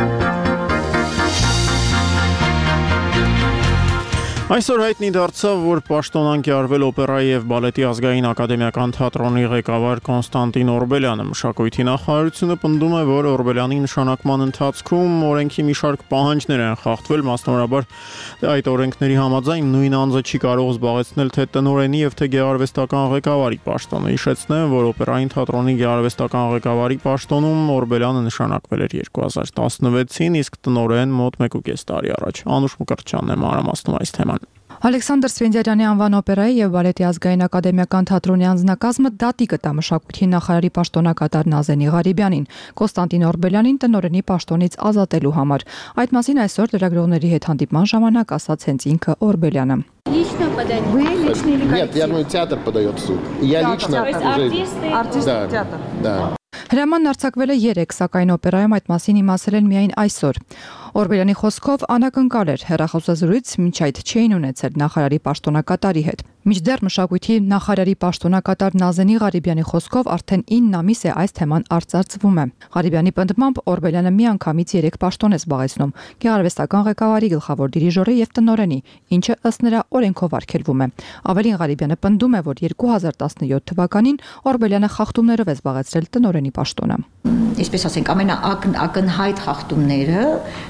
Այսօր հայտնի դարձավ, որ պաշտոնանկ է արվել օպերայի եւ բալետի ազգային ակադեմիական թատրոնի ղեկավար Կոնստանտին Օրբելյանը։ Մշակույթի նախարարությունը պնդում է, որ Օրբելյանի նշանակման ընթացքում օրենքի մի շարք պահանջներ են խախտվել, մասնավորաբար այդ օրենքների համաձայն նույն անձը չի կարող զբաղեցնել թե տնօրենի եւ թե գեղարվեստական ղեկավարի պաշտոնը։ Հիշեցնեմ, որ օպերային թատրոնի գեղարվեստական ղեկավարի պաշտոնում Օրբելյանը նշանակվել էր երկու հազար տասնվեցին, իսկ տնօրեն մոտ մեկ ու կես տարի առաջ։ Անուշ Մկրտչյանն է մանրամասնում այս թեման։ Ալեքսանդր Սվենդիարյանի անվան օպերայի եւ բալետի ազգային ակադեմիական թատրոնի անձնակազմը դատի կտա մշակույթի նախարարի պաշտոնակատար Նազենի Ղարիբյանին Կոնստանտին Օրբելյանին տնօրենի պաշտոնից ազատելու համար։ Այդ մասին այսօր լրագրողների հետ հանդիպման ժամանակ ասաց հենց ինքը Օրբելյանը։ Лично подать. Вы лично или Нет, я мой театр подает в суд. Я лично уже артисты, артисты театр. Да. Հրամանն արձակվել է երեք, սակայն օպերայում այդ մասին իմացել են միայն այսօր։ Օրբելյանի խոսքով անակնկալ էր հեռախոսազրույց մինչ այդ չէին ունեցել նախարարի պաշտոնակատարի հետ։ Մինչդեռ մշակույթի նախարարի պաշտոնակատար Նազենի Ղարիբյանի խոսքով արդեն ինը ամիս է այս թեման արծարծվում է։ Ղարիբյանի պնդմամբ Օրբելյանը միանգամից երեք պաշտոն է զբաղեցնում՝ գեղարվեստական ղեկավարի, գլխավոր դիրիժորի եւ տնօրենի, ինչը ըստ նրա օրենքով արգելվում է։ Ավելին Ղարիբյանը պնդում է, որ երկու հազար տասնյոթ թվականին Օրբելյանը խախտումներով է զբաղեցրել տնօրենի պաշտոնը։ Այսպես ասենք, ամենաակնհայտ խախտումները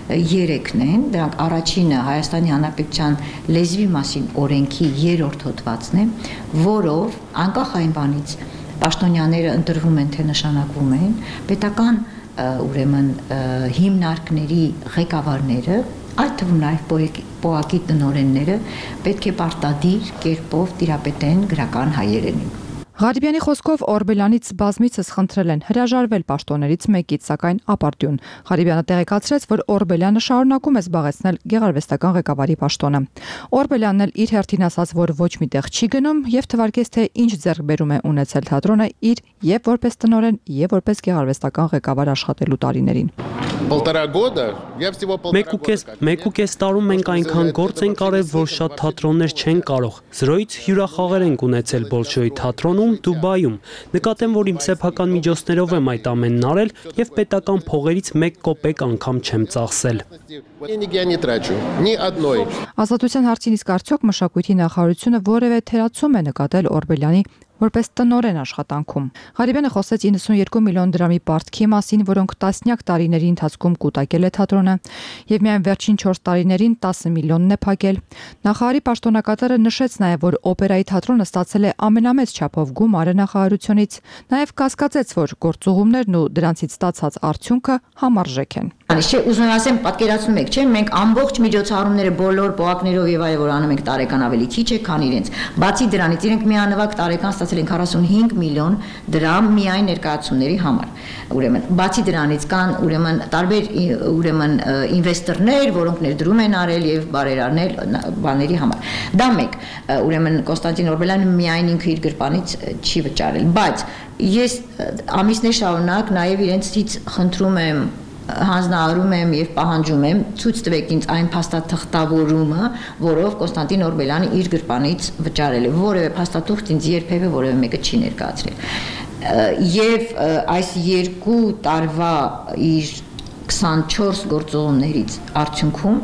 երեքն են, դրանք առաջինը Հայաստանի Հանրապետության լեզվի մասին օրենքի երրորդ հոդվածն է, որով անկախ այն բանից պաշտոնյաները ընտրվում են թե նշանակվում են, պետական ուրեմն հիմնարկների ղեկավարները, այդ թվում նաև պոակի տնօրենները պետք է պարտադիր կերպով տիրապետեն գրական հայերենին։ Ղարիբյանի խոսքով Օրբելյանից բազմիցս խնդրել են հրաժարվել պաշտոններից մեկից, սակայն ապարդյուն։ Ղարիբյանը տեղեկացրեց, որ Օրբելյանը շարունակում է զբաղեցնել գեղարվեստական ղեկավարի պաշտոնը։ Օրբելյանն էլ իր հերթին ասաց, որ ոչ մի տեղ չի գնում եւ թվարկեց, թե ինչ ձեռքբերում է ունեցել թատրոնը իր եւ որպես տնօրեն եւ որպես գեղարվեստական ղեկավար աշխատելու տարիներին։ Полтора года, я всего полтора года. Մեկ ու կես տարում մենք այնքան գործ ենք արել, որ շատ թատրոններ չեն կարող։ Զրոյից հյուրախաղեր ենք ունեցել Բոլշոյի թատրոնում, Դուբայում։ Նկատեմ, որ իմ սեփական միջոցներով եմ այդ ամենն արել եւ պետական փողերից մեկ կոպեկ անգամ չեմ ծախսել։ Ազատության հարցին իսկ արդյոք մշակույթի նախարարությունը որևէ թերացում է նկատել Օրբելյանի որպես տնօրեն աշխատանքում։ Ղարիբյանը խոսեց իննսունյոթ միլիոն դրամի պարտքի մասին, որոնք տասնյակ տարիների ընթացքում կուտակել է թատրոնը, եւ միայն վերջին չորս տարիներին տասը միլիոնն է փակել։ Նախարարի պաշտոնակատարը նշեց նաեւ, որ օպերայի թատրոնը ստացել է ամենամեծ չափով գումարը նախարարությունից, նաեւ կասկածեց, որ գործուղումներն ու դրանցից ստացած արդյունքը համարժեք են։ Անիշ չէ, ուզում եմ ասեմ, պատկերացնում եք, չէ, մենք ամբողջ միջոցառումները բոլոր պոակներով եւ այլ որ անում ենք տարեկան ավելի քիչ է, քան իրենց։ Բացի դրանից իրենք միանվագ տարեկան ստացել են քառասունհինգ միլիոն դրամ միայն ներկայացումների համար։ Ուրեմն, բացի դրանից կան ուրեմն տարբեր ուրեմն ինվեստորներ, որոնք ներդրում են արել եւ բարերարնել բաների համար։ Դա մեկ, ուրեմն Կոնստանտին Օրբելյանը միայն ինքը իր գրպանից չի վճարել, բայց ես ամիսներ շարունակ նաեւ իրենցից խնդրում եմ հանձնարարում եմ եւ պահանջում եմ ցույց տվեք ինձ այն փաստաթղթավորումը, որով Կոնստանտին Օրբելյանը իր գրպանից վճարել է, որևէ փաստաթուղթ ինձ երբևէ որևէ մեկը չի ներկայացրել։ Եվ այս երկու տարվա իր քսանչորս գործողումներից արդյունքում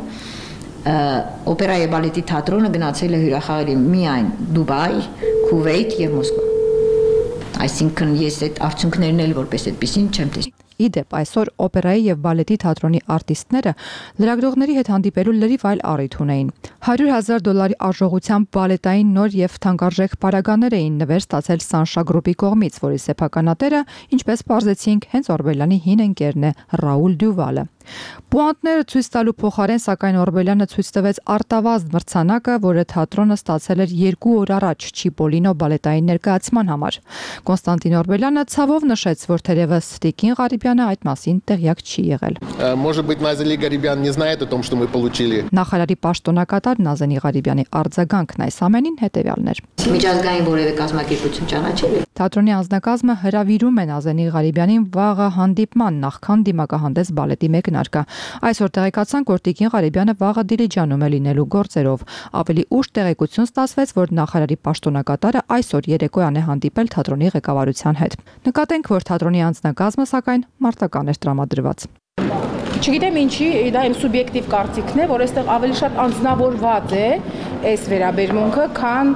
օպերա եւ բալետի թատրոնը գնացել է հյուրախաղերի միայն Դուբայ, Քուվեյթ եւ Մոսկվա։ Այսինքն ես այդ արդյունքներն էլ որպես այդպեսին չեմ տեսել։ Իդեպ այսօր օպերայի եւ բալետի թատրոնի արտիստները լրագրողների հետ հանդիպելու լրիվ այլ առիթ ունեին։ հարյուր հազար դոլարի արժողությամբ բալետային նոր եւ թանկարժեք պարագաներ էին նվեր ստացել Սանշա գրուպի կողմից, որի սեփականատերը, ինչպես պարզեցինք, հենց Օրբելյանի հին ընկերն է Ռաուլ Դյուվալը։ Պուանտները ցույց տալու փոխարեն, սակայն Օրբելյանը ցույց տվեց արտավազդ մրցանակը, որը թատրոնը ստացել էր երկու օր առաջ Չիպոլինո բալետային ներկայացման համար։ Կոնստանտին Օրբելյանը ցավով նշեց, որ թերևս Տիկին Ղարիբյանը այդ մասին տեղյակ չի եղել։ Может быть, Назали Гарибян не знает о том, что мы получили. Նախարարի պաշտոնակատար Նազենի Ղարիբյանի արձագանքն այս ամենին հետևյալն էր։ Միջազգային որևէ կազմակերպություն ճանաչել է։ Թատրոնի անձնակազմը հրավիրում է Նազենի Ղարիբյանին վաղը հանդիպման նախքան դիմակահանդես բալետի մեկնարկը։ Այսօր տեղեկացանք, որ Տիկին Ղարիբյանը վաղը Դիլիջանում է լինելու գործերով։ Ավելի ուշ տեղեկություն ստացվեց, որ նախարարի պաշտոնակատարը այսօր երեկոյան է հանդիպել թատրոնի ղեկավարության հետ։ Նկատենք, որ թատրոնի անձնակազմը սակայն մարտական էր տրամադրված։ Չգիտեմ ինչի, դա իմ սուբյեկտիվ կարծիքն է, որ այստեղ ավելի շատ անձնավորված է այս վերաբերմունքը, քան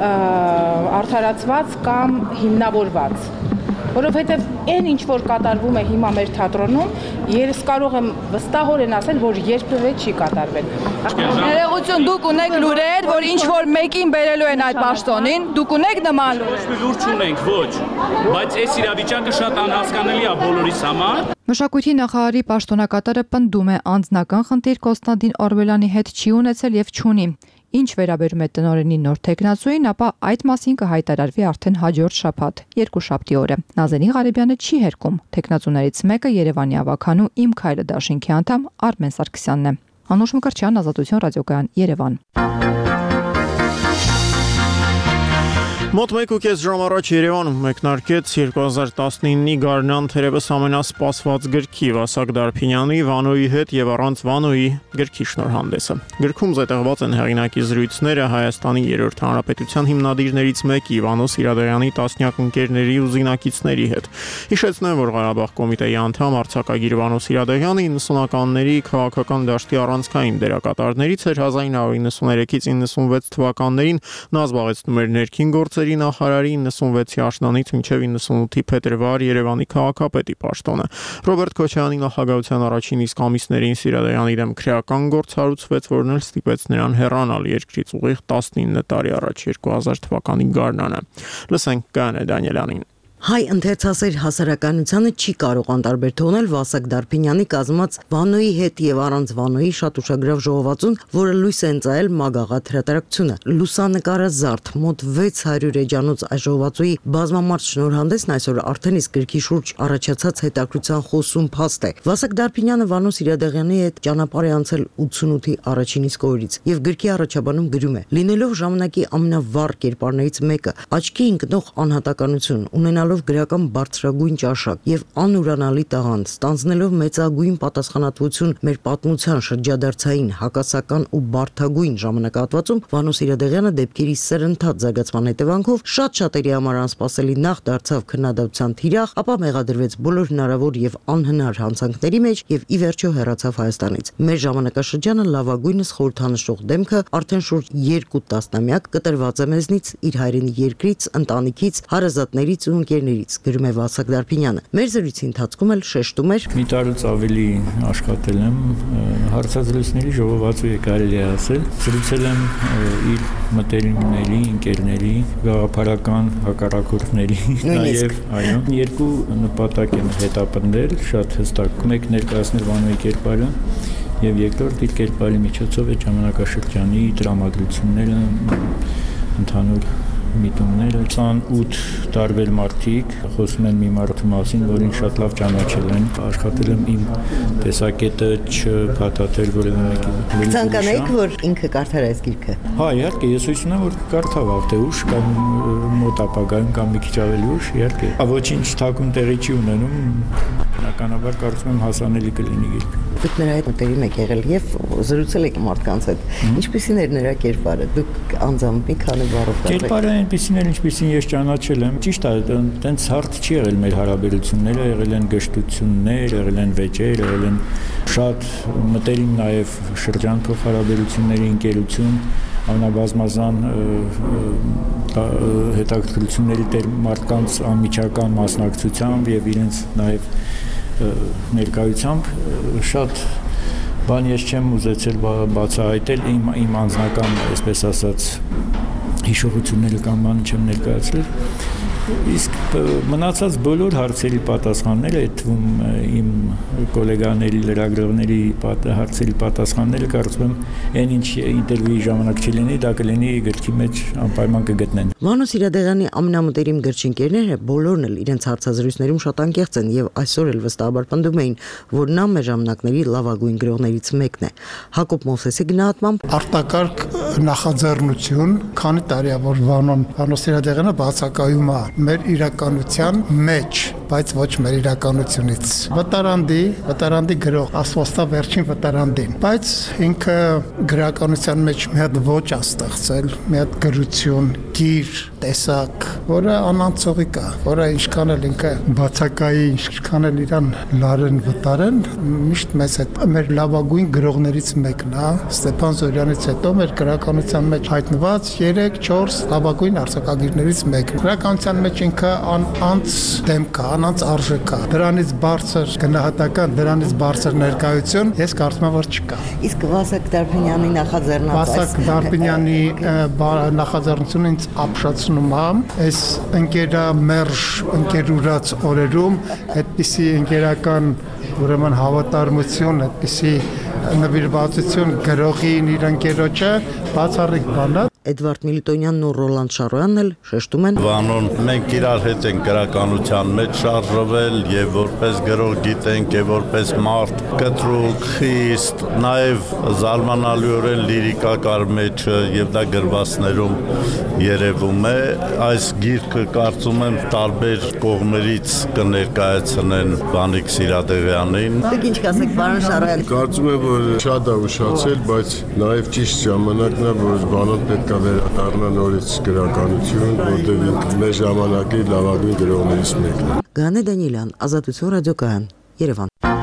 արդարացված կամ հիմնավորված։ Որովհետև այն ինչ որ կատարվում է հիմա մեր թատրոնում, ես կարող եմ վստահորեն ասել, որ երբևէ չի կատարվել։ Ներողություն, դուք ունեք լուրեր, որ ինչ որ մեկին բերելու են այդ պաշտոնին, դուք ունեք նման լուր։ Ոչ մի լուր չունենք, ոչ, բայց այս իրավիճակը շատ անհասկանալի է բոլորիս համար։ Մշակույթի նախարարի պաշտոնակատարը պնդում է անձնական խնդիր Կոնստանտին Օրբելյանի հետ չի ունեցել եւ չունի։ Ինչ վերաբերում է տնօրենի նոր տեխնացուին, ապա այդ մասին կհայտարարվի արդեն հաջորդ շաբաթ, երկուշաբթի օրը։ Նազենի Ղարիբյանը չի հերքում։ Տեխնացուներից մեկը Երևանի ավականու Իմ քայլը դաշինքի անդամ Արմեն Սարգսյանն է։ Անուշ Մկրտչյան, Ազատություն ռադիոկայան, Երևան։ Մոտ մեկ ու կես ժամ առաջ Երևանում մեկնարկեց երկու հազար տասնինի գարնան թերևս ամենասպասված գրքի Վասակ Դարփինյանի «Վանոյի հետ եւ առանց Վանոյի» գրքի շնորհանդեսը։ Գրքում զետեղված են հեղինակի զրույցները Հայաստանի երրորդ հանրապետության հիմնադիրներից մեկի Վանո Սիրադարյանի տասնյակ ընկերների ու զինակիցների հետ։ Հիշեցնեմ, որ Ղարաբաղ կոմիտեի անդամ արձակագիր Վանո Սիրադարյանը իննսունականների քաղաքական դաշտի առանցքային դերակատարներից էր հազար ինը հարյուր իննսուներեքից իննսունվեց թվականներին նա զբաղեցնում էր ներքին գործերի նախարարի իննսունվեցի աշնանից մինչև իննսունութի փետրվար Երևանի քաղաքապետի պաշտոնը։ Ռոբերտ Քոչարյանի նախագահության առաջին իսկ ամիսներին Սիրադարյանի դեմ քրեական գործ հարուցվեց, որն էլ ստիպեց նրան հեռանալ երկրից ուղիղ տասնինը տարի առաջ երկու հազար թվականի գարնանը։ Լսենք Կանե Դանիելյանին։ Հայ ընթերցասեր հասարակայնությանը չի կարող անտարբեր թողնել Վասակ Դարփինյանի կազմած «Վանոյի հետ եւ առանց Վանոյի» շատ ուշագրավ ժողովածուն, որը լույս է ընծայել Մագաղաթ հրատարակությունը։ Լուսանկարազարդ մոտ վեց հարյուր էջանոց այս ժողովածուի բազմամարդ շնորհանդեսն այսօր արդեն իսկ գրքի շուրջ առաջացած հետաքրության խոսում փաստ է։ Վասակ Դարփինյանը Վանո Սիրադեղյանի հետ ճանապարհ է անցել ութսունութի առաջին իսկ օրից եւ գրքի առաջաբանում գրում է. լինելով ժամանակի ամենավառ կերպարներից մեկը, աչքի ընկնող անհատականություն, ունենալ ունենալով գրական բարձրագույն ճաշակ եւ անուրանալի տաղանդ, ստանձնելով մեծագույն պատասխանատվություն մեր պատմության շրջադարձային, հակասական ու բարդագույն ժամանակահատվածում, Վանո Սիրադեղյանը դեպքերի սրընթաց զարգացման հետևանքով շատ շատերի համար անսպասելի նախ դարձավ քննադատության թիրախ, ապա մեղադրվեց բոլոր հնարավոր եւ անհնար հանցանքների մեջ եւ ի վերջո հեռացավ Հայաստանից։ Մեր ժամանակաշրջանը լավագույնս խորհրդանշող դեմքը արդեն շուրջ երկու տասնամյակ կտրված է մեզնից, իր հայրենի երկրից, ընտանիքից, հարազատներից ու ընկերներից, գրում է Վասակ Դարփինյանը։ Մեր զրույցի ընթացքում էլ շեշտում էր. Մի տարուց ավելի աշխատել եմ հարցազրույցների ժողովածու է կարելի ասել, զրուցել եմ իր մտերիմների, ընկերների, գաղափարական հակառակորդների, նաև այո, երկու նպատակ եմ հետապնդել, շատ հստակ, մեկ ներկայացնել Վանոյի կերպարը եւ երկրորդ իր կերպարի միջոցով այդ ժամանակաշրջանի տրամադրությունները, ընդհանուր միտումները, քսանութ տարբեր մարդիկ խոսում են մի մարդու մասին, որին շատ լավ ճանաչել են, աշխատել եմ իմ տեսակետը չփաթաթել որևէ մեկի։ Ցանկանայիք, որ ինքը կարդար այս գիրքը։ Հա, իհարկե, ես հույս ունեմ, որ կարդա վաղ ուշ կամ մոտ ապագայում կամ մի քիչ ավելի ուշ, իհարկե։ Ոչինչ թակուն տեղի չի ունենում, բնականաբար կարծում եմ հասանելի կլինի գիրքը։ Դուք նրա հետ մտերիմ եք եղել եւ զրուցել եք մարդկանց հետ։ Ինչպիսին էր նրա կերպարը։ Դուք անձամբ մի քանի բառով կերպարը այնպիսին էր, ինչպիսին ես ճանաչել եմ։ Ճիշտ է, այտենց հարթ չի եղել մեր հարաբերությունները, եղել են գժտություններ, եղել են վեճեր, եղել են շատ մտերիմ նաեւ շրջան փոխհարաբերությունների ընկերություն, ամենաբազմազան հետաքրքրությունների տեր մարդկանց անմիջական մասնակցությամբ եւ իրենց նաեւ ներկայությամբ շատ բան ես չեմ ուզեցել բացահայտել իմ իմ անձնական, այսպես ասած, հիշողությունները կամ բան չեմ ներկայացրել, իսկ մնացած բոլոր հարցերի պատասխանները, այդ թվում իմ գոլեգաների, լրագրողների հարցերի պատասխանները կարծում եմ այն ինչ ինտերվյուի ժամանակ չլինի, դա կլինի գրքի մեջ անպայման կգտնեն։ Վանո Սիրադեղյանի ամենամտերիմ գրչընկերները բոլորն էլ իրենց հարցազրույցներում շատ անկեղծ են եւ այսօր էլ վստահաբար պնդում էին, որ նա մեր ժամանակների լավագույն գրողներից մեկն է։ Հակոբ Մովսեսի գնահատմամբ արտակարգ նախաձեռնություն, քանի տարի է որ Վանոն Վանո Սիրադեղյանը բացակայում է մեր իրականության մեջ, բայց ոչ մեր իրականությունից։ Վտարանդի, վտարանդի գրող, ասվածտա վերջին վտարանդին, բայց ինքը գրականության մեջ մի հատ ոճ է ստեղծել, մի հատ գրություն, գիր, տեսակ, որը անանցողիկ է, որը ինչքան էլ ինքը բացակայի, ինչքան էլ իրան լարեն վտարեն, միշտ մեզ հետ մեր լավագույն գրողներից մեկն է, Ստեփան Զորյանից հետո մեր գրականության մեջ հայտնված երեք չորս լավագույն արձակագիրներից մեկն։ Գրականության մեջ ինքը անց դեմք է, անց արժեք է։ Դրանից բարձր գնահատական, դրանից բարձր ներկայություն ես կարծում եմ որ չկա։ Իսկ Վասակ Դարփինյանի նախաձեռնած Վասակ Դարփինյանի նախաձեռնությունը ինձ ապշացնում է, այս ընկերամերժ, ընկերուրաց օրերում այդպիսի ընկերական ուրեմն հավատարմություն, այդպիսի նվիրվածություն գրողին իր ընկերոջը բացառիկ բան է։ Էդվարդ Միլիտոնյանն ու Ռոլանդ Շարոյանն էլ շեշտում են. Վանոն մենք իրար հետ ենք գրականության մեջ շարժվել եւ որպես գրող գիտենք եւ որպես մարդ կտրուկ, խիստ, նաեւ զարմանալիորեն լիրիկակար մեջը եւ դա գրվածներում երևում է։ Այս գիրքը կարծում եմ տարբեր կողմերից կներկայացնեն Վանիկ Սիրադեղյանին։ Դուք ինչ կասեք, պարոն Շարոյան։ Կարծում եմ որ շատ է ուշացել, բայց նաեւ ճիշտ ժամանակն է որ Վանոն պետք է վերադառնա նորից գրականություն, որտեղ ինքը մեր ժամանակի լավագույն գրողներից մեկն է։ Գանե Դանիելյան, Ազատություն ռադիոկայան, Երևան։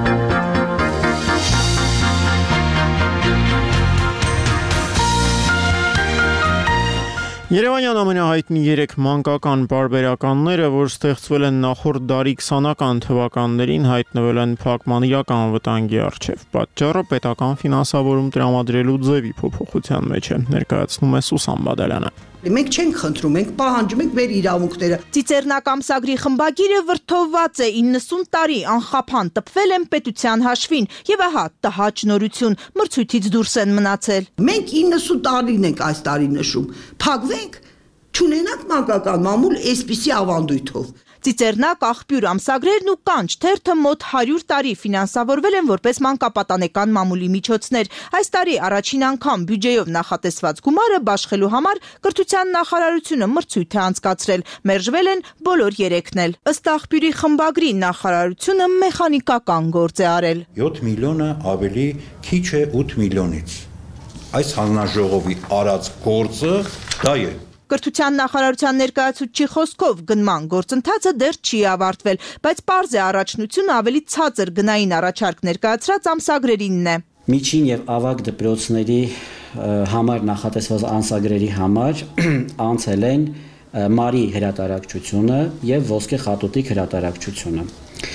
Երևանյան ամենահայտնի երեք մանկական պարբերականները, որ ստեղծվել են նախորդ դարի քսանական թվականներին, հայտնվել են փակման իրական վտանգի առջև։ Պատճառը պետական ֆինանսավորում տրամադրելու ձևի փոփոխության մեջ է, ներկայացնում է Սուսան Բադալյանը։ Մենք չենք խնդրում, մենք պահանջում ենք մեր իրավունքները։ Ծիծեռնակամսագրի խմբագիրը վրդովված է իննսուն տարի, անխափան տպվել են պետության հաշվին, եւ ահա տհաճ նորություն, մրցույթից դուրս են մնացել։ Մենք իննսուն տարին ենք այս տարի նշում, փակվենք, չունենանք մանկական մամուլ այսպիսի ավանդույթով։ Ծիծեռնակ, աղբյուր ամսագրերն ու կանչ թերթը մոտ հարյուր տարի ֆինանսավորվել են որպես մանկապատանեկան մամուլի միջոցներ։ Այս տարի առաջին անգամ բյուջեով նախատեսված գումարը բաշխելու համար կրթության նախարարությունը մրցույթ է անցկացրել։ Մերժվել են բոլոր երեքն էլ։ Ըստ աղբյուրի խմբագրի նախարարությունը մեխանիկական գործ է արել։ յոթ միլիոնը ավելի քիչ է ութ միլիոնից։ Այս հանձնաժողովի արած գործը դա է։ Կրթության նախարարության ներկայացուցչի խոսքով գնման գործընթացը դեռ չի ավարտվել, բայց պարզ է առաջնությունը ավելի ցածր գնային առաջարկ ներկայացրած ամսագրերինն է։ Միջին եւ ավագ դպրոցների համար նախատեսված ամսագրերի համար անցել են Մարի հրատարակչությունը եւ Ոսկե խատուտիկ հրատարակչությունը։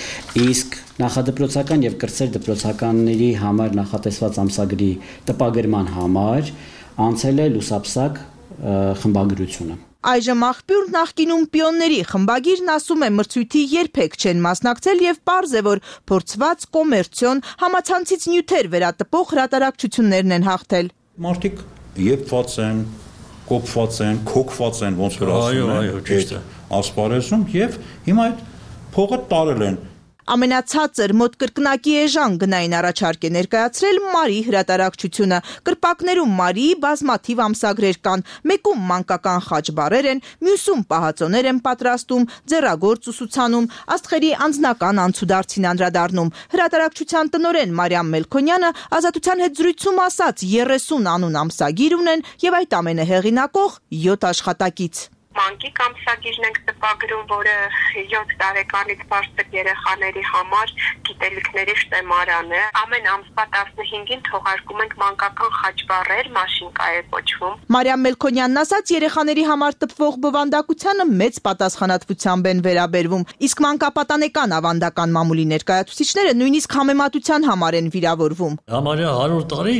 Իսկ նախադպրոցական եւ կրտսեր դպրոցականների համար նախատեսված ամսագրի տպագրման համար անցել է Լուսապսակ խմբագրությունը։ Այժմ աղբյուր նախկինում պիոնների խմբագիրն ասում է մրցույթի երբեք չեն մասնակցել եւ պարզ է, որ փորձված կոմերցիոն համացանցից նյութեր վերատպող հրատարակչություններն են հաղթել։ Մարդիկ եփված են, կոփված են, քոքված են, ոնց որ ասում են։ Այո, ճիշտ է։ Ասպարեզում եւ հիմա այդ փողը տարել են։ Ամենացածր մոտ կրկնակի էժան գնային առաջարկ է ներկայացրել Մարի հրատարակչությունը։ Կրպակներում Մարիի բազմաթիվ ամսագրեր կան, մեկում մանկական խաչ բառեր են, մյուսում պահածոներ են պատրաստում, ձեռագործ ուսուցանում, աստղերի անձնական անցուդարձին անդրադառնում։ Հրատարակչության տնօրեն Մարիամ Մելքոնյանը Ազատության հետ զրույցում ասաց երեսուն անուն ամսագիր ունեն եւ այդ ամենը հեղինակող յոթ աշխատակից։ Մանկիկ ամսագիրն ենք տպագրում, որը յոթ տարեկանից բարձր երեխաների համար գիտելիքների շտեմարան է։ Ամեն ամսվա տասնհինգին թողարկում ենք մանկական խաչբառեր, մաշինկա է կոչվում։ Մարիամ Մելքոնյանն ասաց, երեխաների համար տպվող բովանդակությանը մեծ պատասխանատվությամբ են վերաբերվում, իսկ մանկապատանեկան ավանդական մամուլի ներկայացուցիչները նույնիսկ համեմատության համար են վիրավորվում։ Համարյա հարյուր տարի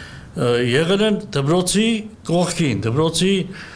եղել են դպրոցի կողքին, դպրոցի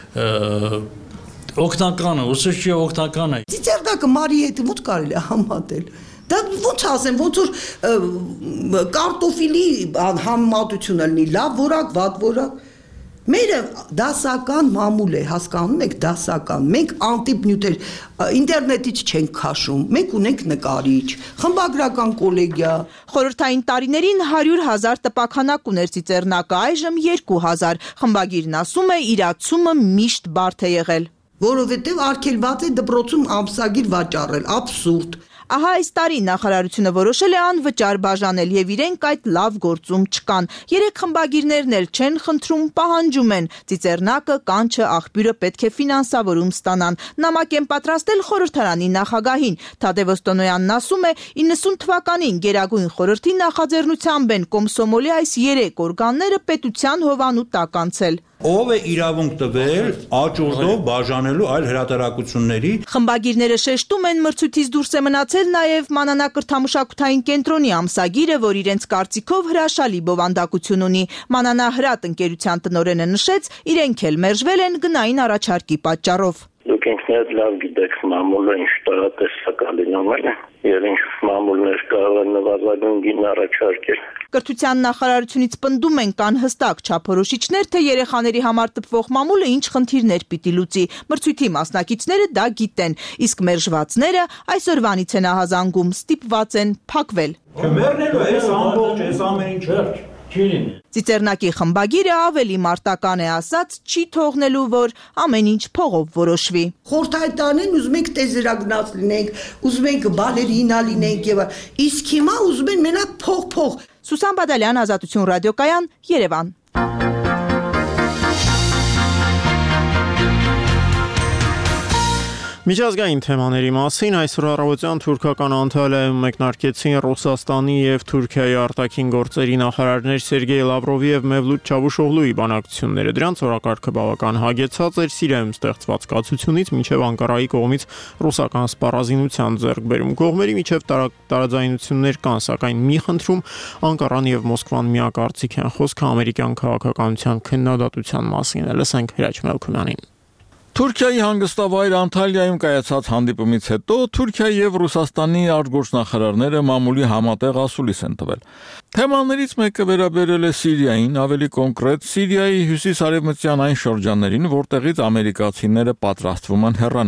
օգնականը, ուսուցչի օգնականը։ Ծիծեռնակը Մարի հետ ո՞նց կարելի է համատել։ Դա ո՞նց ասեմ, ոնց որ կարտոֆիլի համեմատությունը լինի, լավ որակ, վատ որակ։ Մերը դասական մամուլ է, հասկանում եք, դասական։ Մենք անտիպ նյութեր ինտերնետից չենք քաշում, մենք ունենք նկարիչ, խմբագրական կոլեգիա։ Խորհրդային տարիներին հարյուր հազար տպաքանակ ուներ Ծիծեռնակը, այժմ երկու հազար։ Խմբագիրն ասում է, իրացումը միշտ բարդ է եղել։ Որովհետև արգելված է դպրոցում ամսագիր վաճառել, աբսուրդ։ Ահա այս տարի նախարարությունը որոշել է անվճար բաժանել եւ իրենք այդ լավ գործում չկան։ Երեք խմբագիրներն էլ չեն խնդրում, պահանջում են։ Ծիծեռնակը, կանչը, աղբյուրը պետք է ֆինանսավորում ստանան։ Նամակ են պատրաստել խորհրդարանի նախագահին։ Թադևոս Տոնոյանն ասում է, իննսուն թվականին Գերագույն խորհրդի նախաձեռնությամբ են Կոմսոմոլի այս երեք օրգանները պետության հովանու տակ անցել։ Ով է իրավունք տվել աճուրդով բաժանելու այլ հրատարակությունների։ Խմբագիրները շեշտում են մրցույթից դուրս է մնացել նաև Մանանա-կրթամշակութային կենտրոնի ամսագիրը, որ իրենց կարծիքով հրաշալի բովանդակություն ունի։ Մանանա-Հրատ ընկերության տնօրենը նշեց, իրենք էլ մերժվել են գնային առաջարկի պատճառով։ Դուք ինքներդ լավ գիտեք մամուլը ինչ տարատեսական լինում է, եւ ինչ մամուլներ կարող են նվազագույն գին առաջարկել։ Կրթության նախարարությունից պնդում են կան հստակ չափորոշիչներ, թե երեխաների համար տպվող մամուլը ինչ խնդիրներ պիտի լուծի։ Մրցույթի մասնակիցները դա գիտեն, իսկ մերժվածները այսօրվանից են ահազանգում, ստիպված են փակվել։ Չմեռնելու էս ամբողջ էս ամեն ինչ Ծիծեռնակի խմբագիրը ավելի մարտական է ասած, չի թողնելու, որ ամեն ինչ փողով որոշվի։ Խորհրդային ուզում ենք տեզերագնաց լինենք, ուզում ենք բալերինա լինենք եւ իսկ հիմա ուզում են մենակ փող-փող։ Սուսան Բադալյան, Ազատություն ռադիոկայան, Երևան։ Միջազգային թեմաների մասին այսօր առավոտյան թուրքական Անտալիայում մեկնարկեցին Ռուսաստանի եւ Թուրքիայի արտաքին գործերի նախարարներ Սերգեյ Լավրովի եւ Մևլութ Չավուշօղլուի բանակցությունները։ Դրանց օրակարգը բավական հագեցած էր Սիրիայում ստեղծված կացությունից մինչեւ Անկարայի կողմից ռուսական սպառազինության ձեռքբերում։ Կողմերի միջև տարաձայնություններ կան, սակայն մի խնդրում Անկարան եւ Մոսկվան միակարծիք են։ Խոսքը ամերիկյան քաղաքականության քննադատության մասին է։ Լսենք Հրաչ Մելքումյանին։ Թուրքիայի հանգստավայր Անտալիայում կայացած հանդիպումից հետո Թուրքիայի եւ Ռուսաստանի արտգործնախարարները մամուլի համատեղ ասուլիս են տվել։ Թեմաներից մեկը վերաբերել է Սիրիային, ավելի կոնկրետ Սիրիայի հյուսիս-արևմտյան այն շրջաններին, որտեղից ամերիկացիները պատրաստվում են հեռանալ։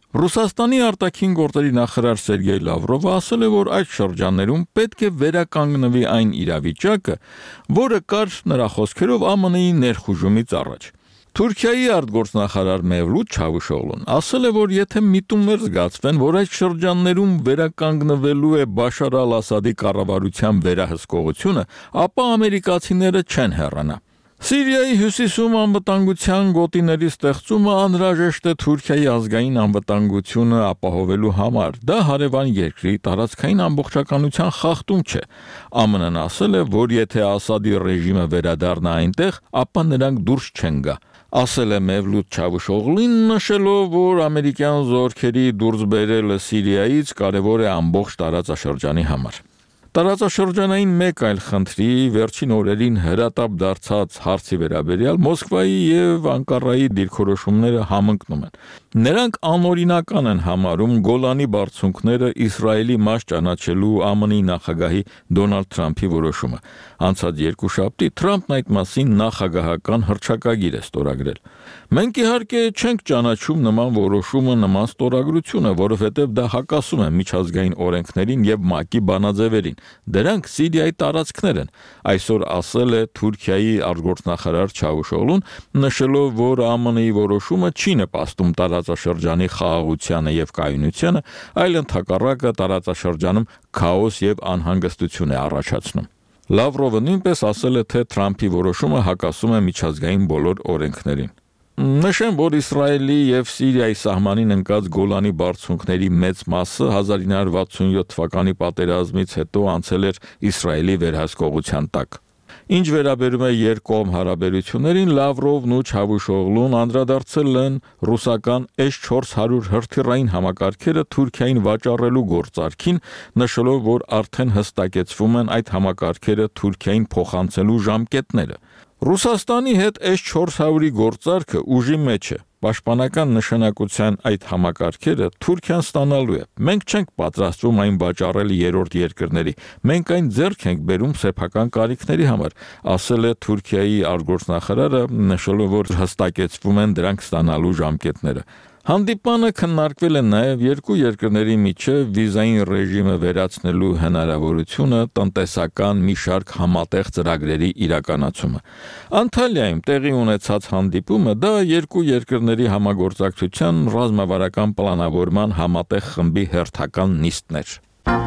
Ռուսաստանի արտաքին գործերի նախարար Սերգեյ Լավրովը ասել է, որ այդ շրջաններում պետք է վերականգնվի այն իրավիճակը, որը կար նրա խոսքերով ԱՄՆ-ի ներխուժումից առաջ։ Թուրքիայի արտգործնախարար Մևլութ Չավուշօղլուն ասել է, որ եթե միտումներ զգացվեն, որ այդ շրջաններում վերականգնվելու է Բաշար al-Ասադի կառավարության վերահսկողությունը, ապա ամերիկացիները չեն հեռանա։ Սիրիայի հյուսիսում անվտանգության գոտիների ստեղծումը անհրաժեշտ է Թուրքիայի ազգային անվտանգությունը ապահովելու համար։ Դա հարևան երկրի տարածքային ամբողջականության խախտում չէ։ ԱՄՆ-ն ասել է, որ եթե Ասադի ռեժիմը վերադառնա այնտեղ, ապա նրանք դուրս չեն գա։ Ասել է Մևլութ Չավուշօղլին, նշելով, որ ամերիկյան զորքերի դուրս բերելը Սիրիայից կարևոր է ամբողջ տարածաշրջանի համար։ Տարածաշրջանային մեկ այլ խնդրի վերջին օրերին հրատապ դարձած հարցի վերաբերյալ Մոսկվայի եւ Անկարայի դիրքորոշումները համընկնում են։ Նրանք անօրինական են համարում Գոլանի բարձունքները Իսրայելի մաս ճանաչելու ԱՄՆ-ի նախագահի Դոնալդ Թրամփի որոշումը։ Անցած երկուշաբթի Թրամփն այդ մասին նախագահական հռչակագիր է ստորագրել։ Մենք իհարկե չենք ճանաչում նման որոշումը, նման ստորագրությունը, որովհետև դա հակասում է միջազգային օրենքներին եւ ՄԱԿ-ի բանաձևերին։ Դրանք Սիրիայի տարածքներ են, այսօր ասել է Թուրքիայի արտգործնախարար Չավուշօղլուն, նշելով, որ ԱՄՆ-ի որոշումը չի նպաստում տարածաշրջանի խաղաղությանը եւ կայունությանը, այլ ընդհակառակը տարածաշրջանում քաոս եւ անհանգստություն է առաջացնում։ Լավրովը նույնպես ասել է, թե Թրամփի որոշումը հակասում է միջազգային բոլոր օրենքներին։ Նշեմ, որ Իսրայելի եւ Սիրիայի սահմանին ընկած Գոլանի բարձունքների մեծ մասը հազար ինը հարյուր վաթսունյոթ թվականի պատերազմից հետո անցել էր Իսրայելի վերահսկողության տակ։ Ինչ վերաբերում է երկկողմ հարաբերություններին, Լավրովն ու Չավուշօղլուն անդրադարձել են ռուսական էս չորս հարյուր հրթիռային համակարգերը Թուրքիային վաճառելու գործարքին, նշելով, որ արդեն հստակեցվում են այդ համակարգերը Թուրքիային փոխանցելու ժամկետները։ Ռուսաստանի հետ էս չորս հարյուրի գործարքը ուժի մեջ է։ Պաշտպանական նշանակության այդ համակարգերը Թուրքիան ստանալու է։ Մենք չենք պատրաստվում այն վաճառել երրորդ երկրների։ Մենք այն ձեռք ենք բերում սեփական կարիքների համար, ասել է Թուրքիայի արտգործնախարարը, նշելով, որ հստակեցվում են դրանք ստանալու ժամկետները։ Հանդիպանը քննարկվել է նաև երկու երկրների միջև վիզային ռեժիմը վերացնելու հնարավորությունը, տնտեսական մի շարք համատեղ ծրագրերի իրականացումը։ Անտալիայում տեղի ունեցած հանդիպումը դա երկու երկրների համագործակցության ռազմավարական պլանավորման համատեղ խմբի հերթական նիստն էր։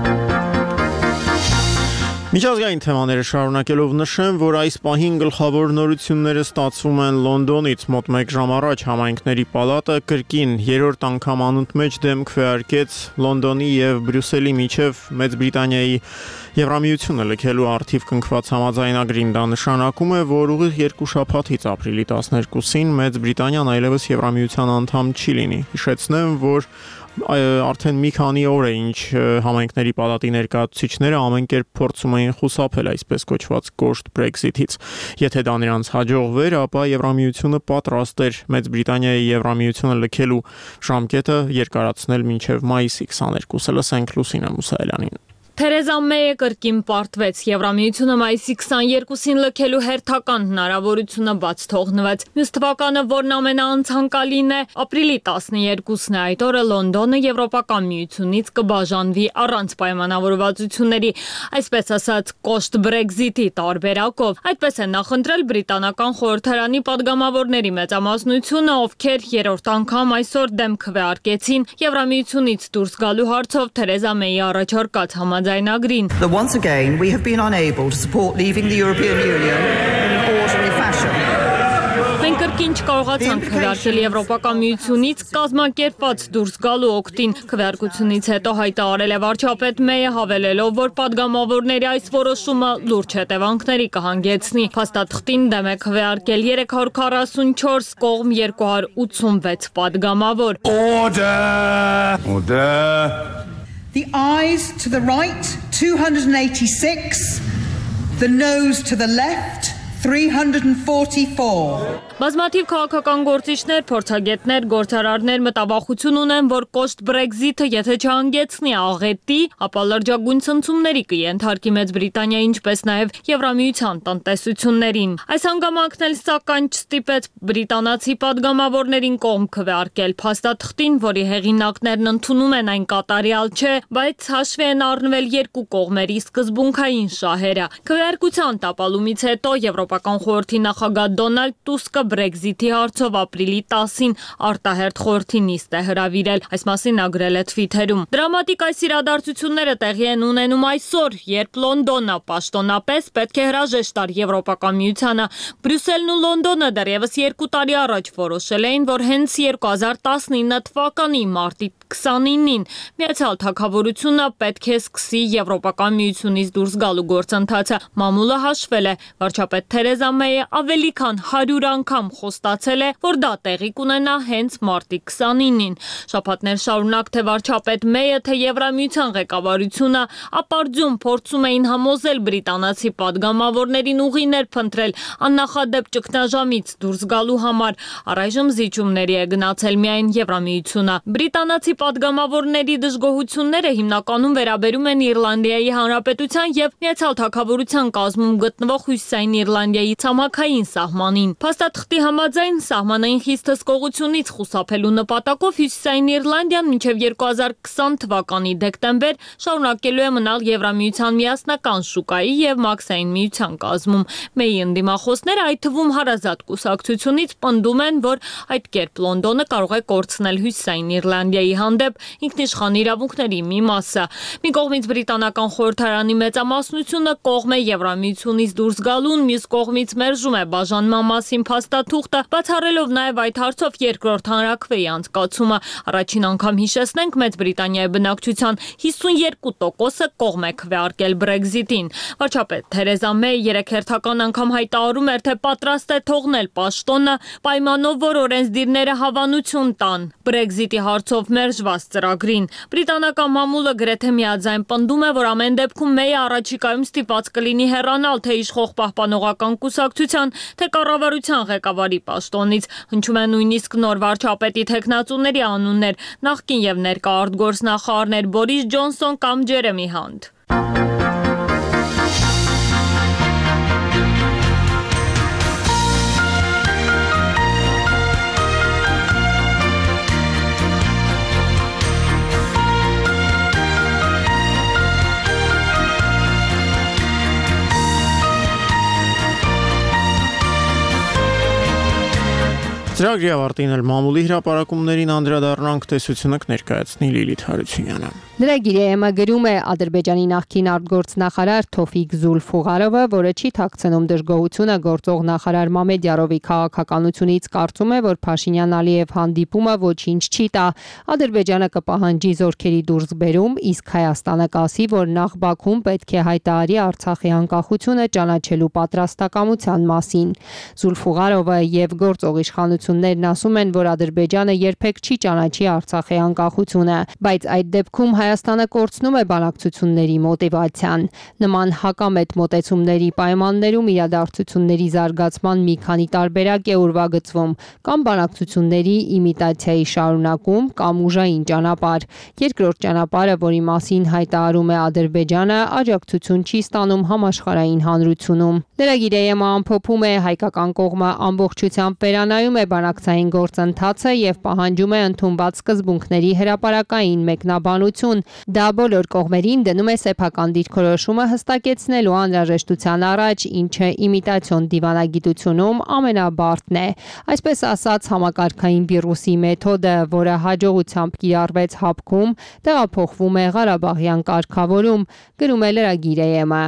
Միջազգային թեմաները շարունակելով նշեմ, որ այս պահին գլխավոր նորությունները ստացվում են Լոնդոնից։ Մոտ մեկ ժամ առաջ համայնքների պալատը կրկին երրորդ անգամ անընդմեջ դեմ քվեարկեց Լոնդոնի եւ Բրյուսելի միջև Մեծ Բրիտանիայի Եվրամիությունը լքելու արդիվ կնքված համաձայնագրին։ Դա նշանակում է, որ ուղիղ երկու շաբաթից ապրիլի տասներկուսին Մեծ Բրիտանիան այլևս Եվրամիության անդամ չի լինի։ Հիշեցնեմ, որ արդեն մի քանի օր է ինչ համայնքների պալատի ներկայացուցիչները ամեն կերպ փորձում էին խուսափել այսպես կոչված կոշտ Brexit-ից։ Եթե դա նրանց հաջողվեր, ապա Եվրամիությունը պատրաստ էր Մեծ Բրիտանիայի Եվրամիությունը լքելու ժամկետը երկարացնել մինչև մայիսի քսաներկուսը։ Լսենք Լուսինե Մուսայելյանին։ Թերեզա Մեյը կրկին պարտվեց, Եվրամիությունը մայիսի քսաներկուսին լքելու հերթական հնարավորությունը բաց թողնվեց։ Մյուս թվականը, որն ամենաանցանկալին է, ապրիլի տասներկուսն է, այդ օրը Լոնդոնը Եվրոպական միությունից կբաժանվի առանց պայմանավորվածությունների, այսպես ասած կոշտ Brexit-ի տարբերակով։ Այդպես է նախընտրել բրիտանական խորհրդարանի падգամավորների մեծամասնությունը, ովքեր երրորդ անգամ այսօր դեմ քվեարկեցին Եվրամիությունից դուրս գալու հարցով Թերեզա Մեյի առաջարկած համաձայնագրին։ That once again we have been unable to support leaving the European Union in an orderly fashion. Մենք կրկին չկարողացանք քվեարկել Եվրոպական միությունից կազմակերպված դուրս գալու օգտին։ Քվեարկությունից հետո հայտարարել է վարչապետ Մեյը, հավելելով, որ падգամավորների այս որոշումը լուրջ հետևանքների կհանգեցնի։ Փաստաթղթին դեմ է քվեարկել երեք հարյուր քառասունչորս կողմ երկու հարյուր ութսունվեց падգամավոր։ Order. Order. The ayes to the right, two hundred eighty-six. The noes to the left, three hundred forty-four. Բազմաթիվ քաղաքական գործիչներ, փորձագետներ, գործարարներ մտավախություն ունեն, որ կոշտ Brexit-ը եթե չհանգեցնի աղետի, ապա լրջագույն ցնցումների կենթարկի Մեծ Բրիտանիայի, ինչպես նաև Եվրամիության տնտեսություններին։ Այս հանգամանքն էլ սակայն չստիպեց բրիտանացի падգամավորներին կողմ քվեարկել փաստաթղթին, որի հեղինակներն ընդունում են այն կատարյալ չէ, բայց հաշվի են առնվել երկու կողմերի սկզբունքային շահերը։ Քվեարկության տապալումից հետո Եվրոպական խորհրդի նախագահ Դոնալդ Տուսկը Brexit-ի հարցով ապրիլի տասին արտահերթ խորհրդի նիստ է հրավիրել։ Այս մասին նա գրել է Twitter-ում։ Դրամատիկ այս իրադարձությունները տեղի են ունենում այսօր, երբ Լոնդոնը պաշտոնապես պետք է հրաժեշտ տար Եվրոպական միությանը։ Բրյուսելն ու Լոնդոնը դեռևս երկու տարի առաջ որոշել էին, որ հենց երկու հազար տասնինը թվականի մարտի քսանինին Միացյալ Թագավորությունը պետք է սկսի Եվրոպական միությունից դուրս գալու գործընթացը։ Մամուլը հաշվել է, վարչապետ Թերեզա Մեյը ավելի քան հարյուր անգամ խոստացել է, որ դա տեղի կունենա հենց մարտի քսանինին։ Շաբաթներ շարունակ թե վարչապետ Մեյը, թե Եվրամիության ղեկավարությունը ապարդյուն փորձում էին համոզել բրիտանացի падգամավորներին ուղիներ փնտրել աննախադեպ ճգնաժամից դուրս գալու համար։ Առայժմ զիջումների է գնացել միայն Եվրամիությունը։ Բրիտանացի падգամավորների դժգոհությունները հիմնականում վերաբերում են Իռլանդիայի Հանրապետության եւ Միացյալ Թագավորության կազմում գտնվող Հյուսիսային Իռլանդիայի ցամաքային սահմանին։ Փաստաթղթի համաձայն սահմանային խիստ հսկողությունից խուսափելու նպատակով Հյուսիսային Իռլանդիան մինչև երկու հազար քսան թվականի դեկտեմբեր շարունակելու է մնալ Եվրամիության միասնական շուկայի եւ մաքսային միության կազմում։ Մեյի ընդդիմախոսները, այդ թվում հարազատ կուսակցությունից, պնդում են, որ այդ կերպ Լոնդոնը կարող է կորցնել Հյուսիսային Իռլանդիայի հանդեպ ինքնիշխան իրավունքների մի մասը։ Մի կողմից բրիտանական խորհրդարանի մեծամասնությունը կողմ է Եվրամիությունից դուրս գալուն, մյուս կողմից մերժում է բաժանման մասին փաստաթուղթը, բացառելով նաև այդ հարցով երկրորդ հանրաքվեի անցկացումը։ Առաջին անգամ հիշեցնենք, Մեծ Բրիտանիայի բնակչության հիսունյերկու տոկոսը կողմ է քվեարկել Brexit-ին։ Վարչապետ Թերեզա Մեյ երեք հերթական անգամ հայտարարում էր, թե պատրաստ է թողնել պաշտոնը պայմանով, որ օրենսդիրները հավանություն տան Brexit-ի հարցով մերժված ծրագրին։ Բրիտանական մամուլը գրեթե միաձայն պնդում է, որ ամեն դեպքում Մեյը առաջիկայում ստիպված կլինի հեռանալ թե իշխող պահպանողական կուսակցության, թե կառավարության ղեկավարի պաշտոնից։ Հնչում է նույնիսկ նոր վարչապետի թեկնածուների անուններ, նախկին եւ ներկա արտգործնախարարներ Բորիս Ջոնսոն կամ Ջերեմի Հանտ։ Ծրագրի ավարտին էլ մամուլի հրապարակումներին անդրադառնանք, տեսությունը կներկայացնի Լիլիթ Հարությունյանը։ Նրա գիրեեմը գրում է Ադրբեջանի նախկին արտգործնախարար Թոֆիկ Զուլֆուղարովը, որը չի թաքցնում դժգոհությունը գործող նախարար Մամեդյարովի քաղաքականությունից, կարծում է, որ Փաշինյան-Ալիև հանդիպումը ոչինչ չի տա։ Ադրբեջանը կպահանջի զորքերի դուրսբերում, իսկ Հայաստանը կասի, որ նախ Բաքուն պետք է հայտարարի Արցախի անկախությունը ճանաչելու պատրաստակամության մասին։ Զուլֆուղարովը եւ գործող իշխանություններն ասում են, որ Ադրբեջանը երբեք չի ճանաչի Արցախի անկախությունը, բայց այդ դեպքում Հայաստանը կորցնում է բանակցությունների մոտիվացիան։ Նման հակամետ մոտեցումների պայմաններում իրադարձությունների զարգացման մի քանի տարբերակ է ուրվագծվում՝ կամ բանակցությունների իմիտացիայի շարունակում, կամ ուժային ճանապարհ։ Երկրորդ ճանապարհը, որի մասին հայտարարում է Ադրբեջանը, աջակցություն չի ստանում համաշխարհային հանրությունում։ Նրա գիրեեմը ամփոփում է հայկական կողմը ամբողջությամբ վերանայում է բանակցային գործընթացը եւ պահանջում է ընդունված սկզբունքների հրապարակային մեկնաբանություն։ Դա բոլոր կողմերին դնում է սեփական դիրքորոշումը հստակեցնելու անհրաժեշտության առաջ, ինչը իմիտացիոն դիվանագիտությունում ամենաբարդն է։ Այսպես ասած, համակարգային վիրուսի մեթոդը, որը հաջողությամբ կիրառվեց Հապկում, տեղափոխվում է Ղարաբաղյան կարգավորում, գրում է լրագիրեեմը։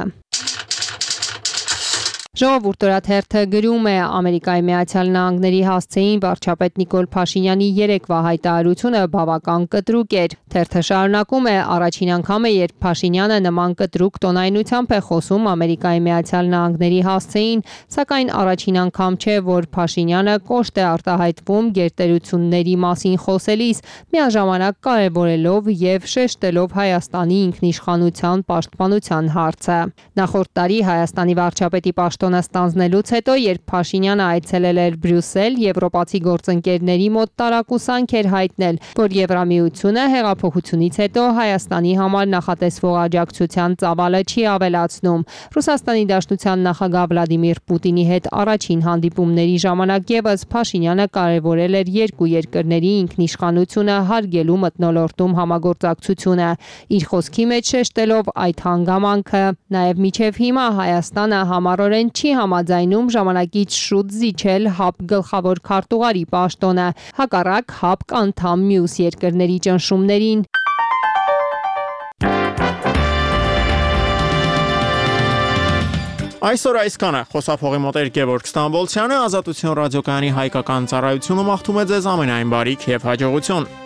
Ժողովուրդ օրաթերթը գրում է Ամերիկայի Միացյալ Նահանգների հասցեին վարչապետ Նիկոլ Փաշինյանի երեկվա հայտարարությունը բավական կտրուկ էր։ Թերթը շարունակում է, առաջին անգամ է, երբ Փաշինյանը նման կտրուկ տոնայնությամբ է խոսում Ամերիկայի Միացյալ Նահանգների հասցեին, սակայն առաջին անգամ չէ, որ Փաշինյանը կոշտ է արտահայտվում գերտերությունների մասին խոսելիս, միաժամանակ կարևորելով եւ շեշտելով Հայաստանի ինքնիշխանության պաշտպանության հարցը։ Նախորդ տարի Հայաստանի վարչապետի պաշտոնը ստանձնելուց հետո, երբ Փաշինյանը այցելել էր Բրյուսել, եվրոպացի գործընկերների մոտ տարակուսանք էր հայտնել, որ Եվրամիությունը հեղափոխությունից հետո Հայաստանի համար նախատեսվող աջակցության ծավալը չի ավելացնում։ Ռուսաստանի Դաշնության նախագահ Վլադիմիր Պուտինի հետ առաջին հանդիպումների ժամանակ ևս Փաշինյանը կարևորել էր երկու երկրների ինքնիշխանությունը հարգելու մթնոլորտում համագործակցությունը։ Իր խոսքի մեջ շեշտելով այդ հանգամանքը, նաև մինչև հիմա Հայաստանը համառորեն չի համաձայնում ժամանակից շուտ զիջել ՀԱՊ գլխավոր քարտուղարի պաշտոնը, հակառակ ՀԱՊ անդամ մյուս երկրների ճնշումներին։ Այսօր այսքանը խոսափողի մոտ էր Գևորգ Ստամբոլցյանը, Ազատություն ռադիոկայանի հայկական ծառայությունը մաղթում է ձեզ ամենայն բարիք եւ հաջողություն։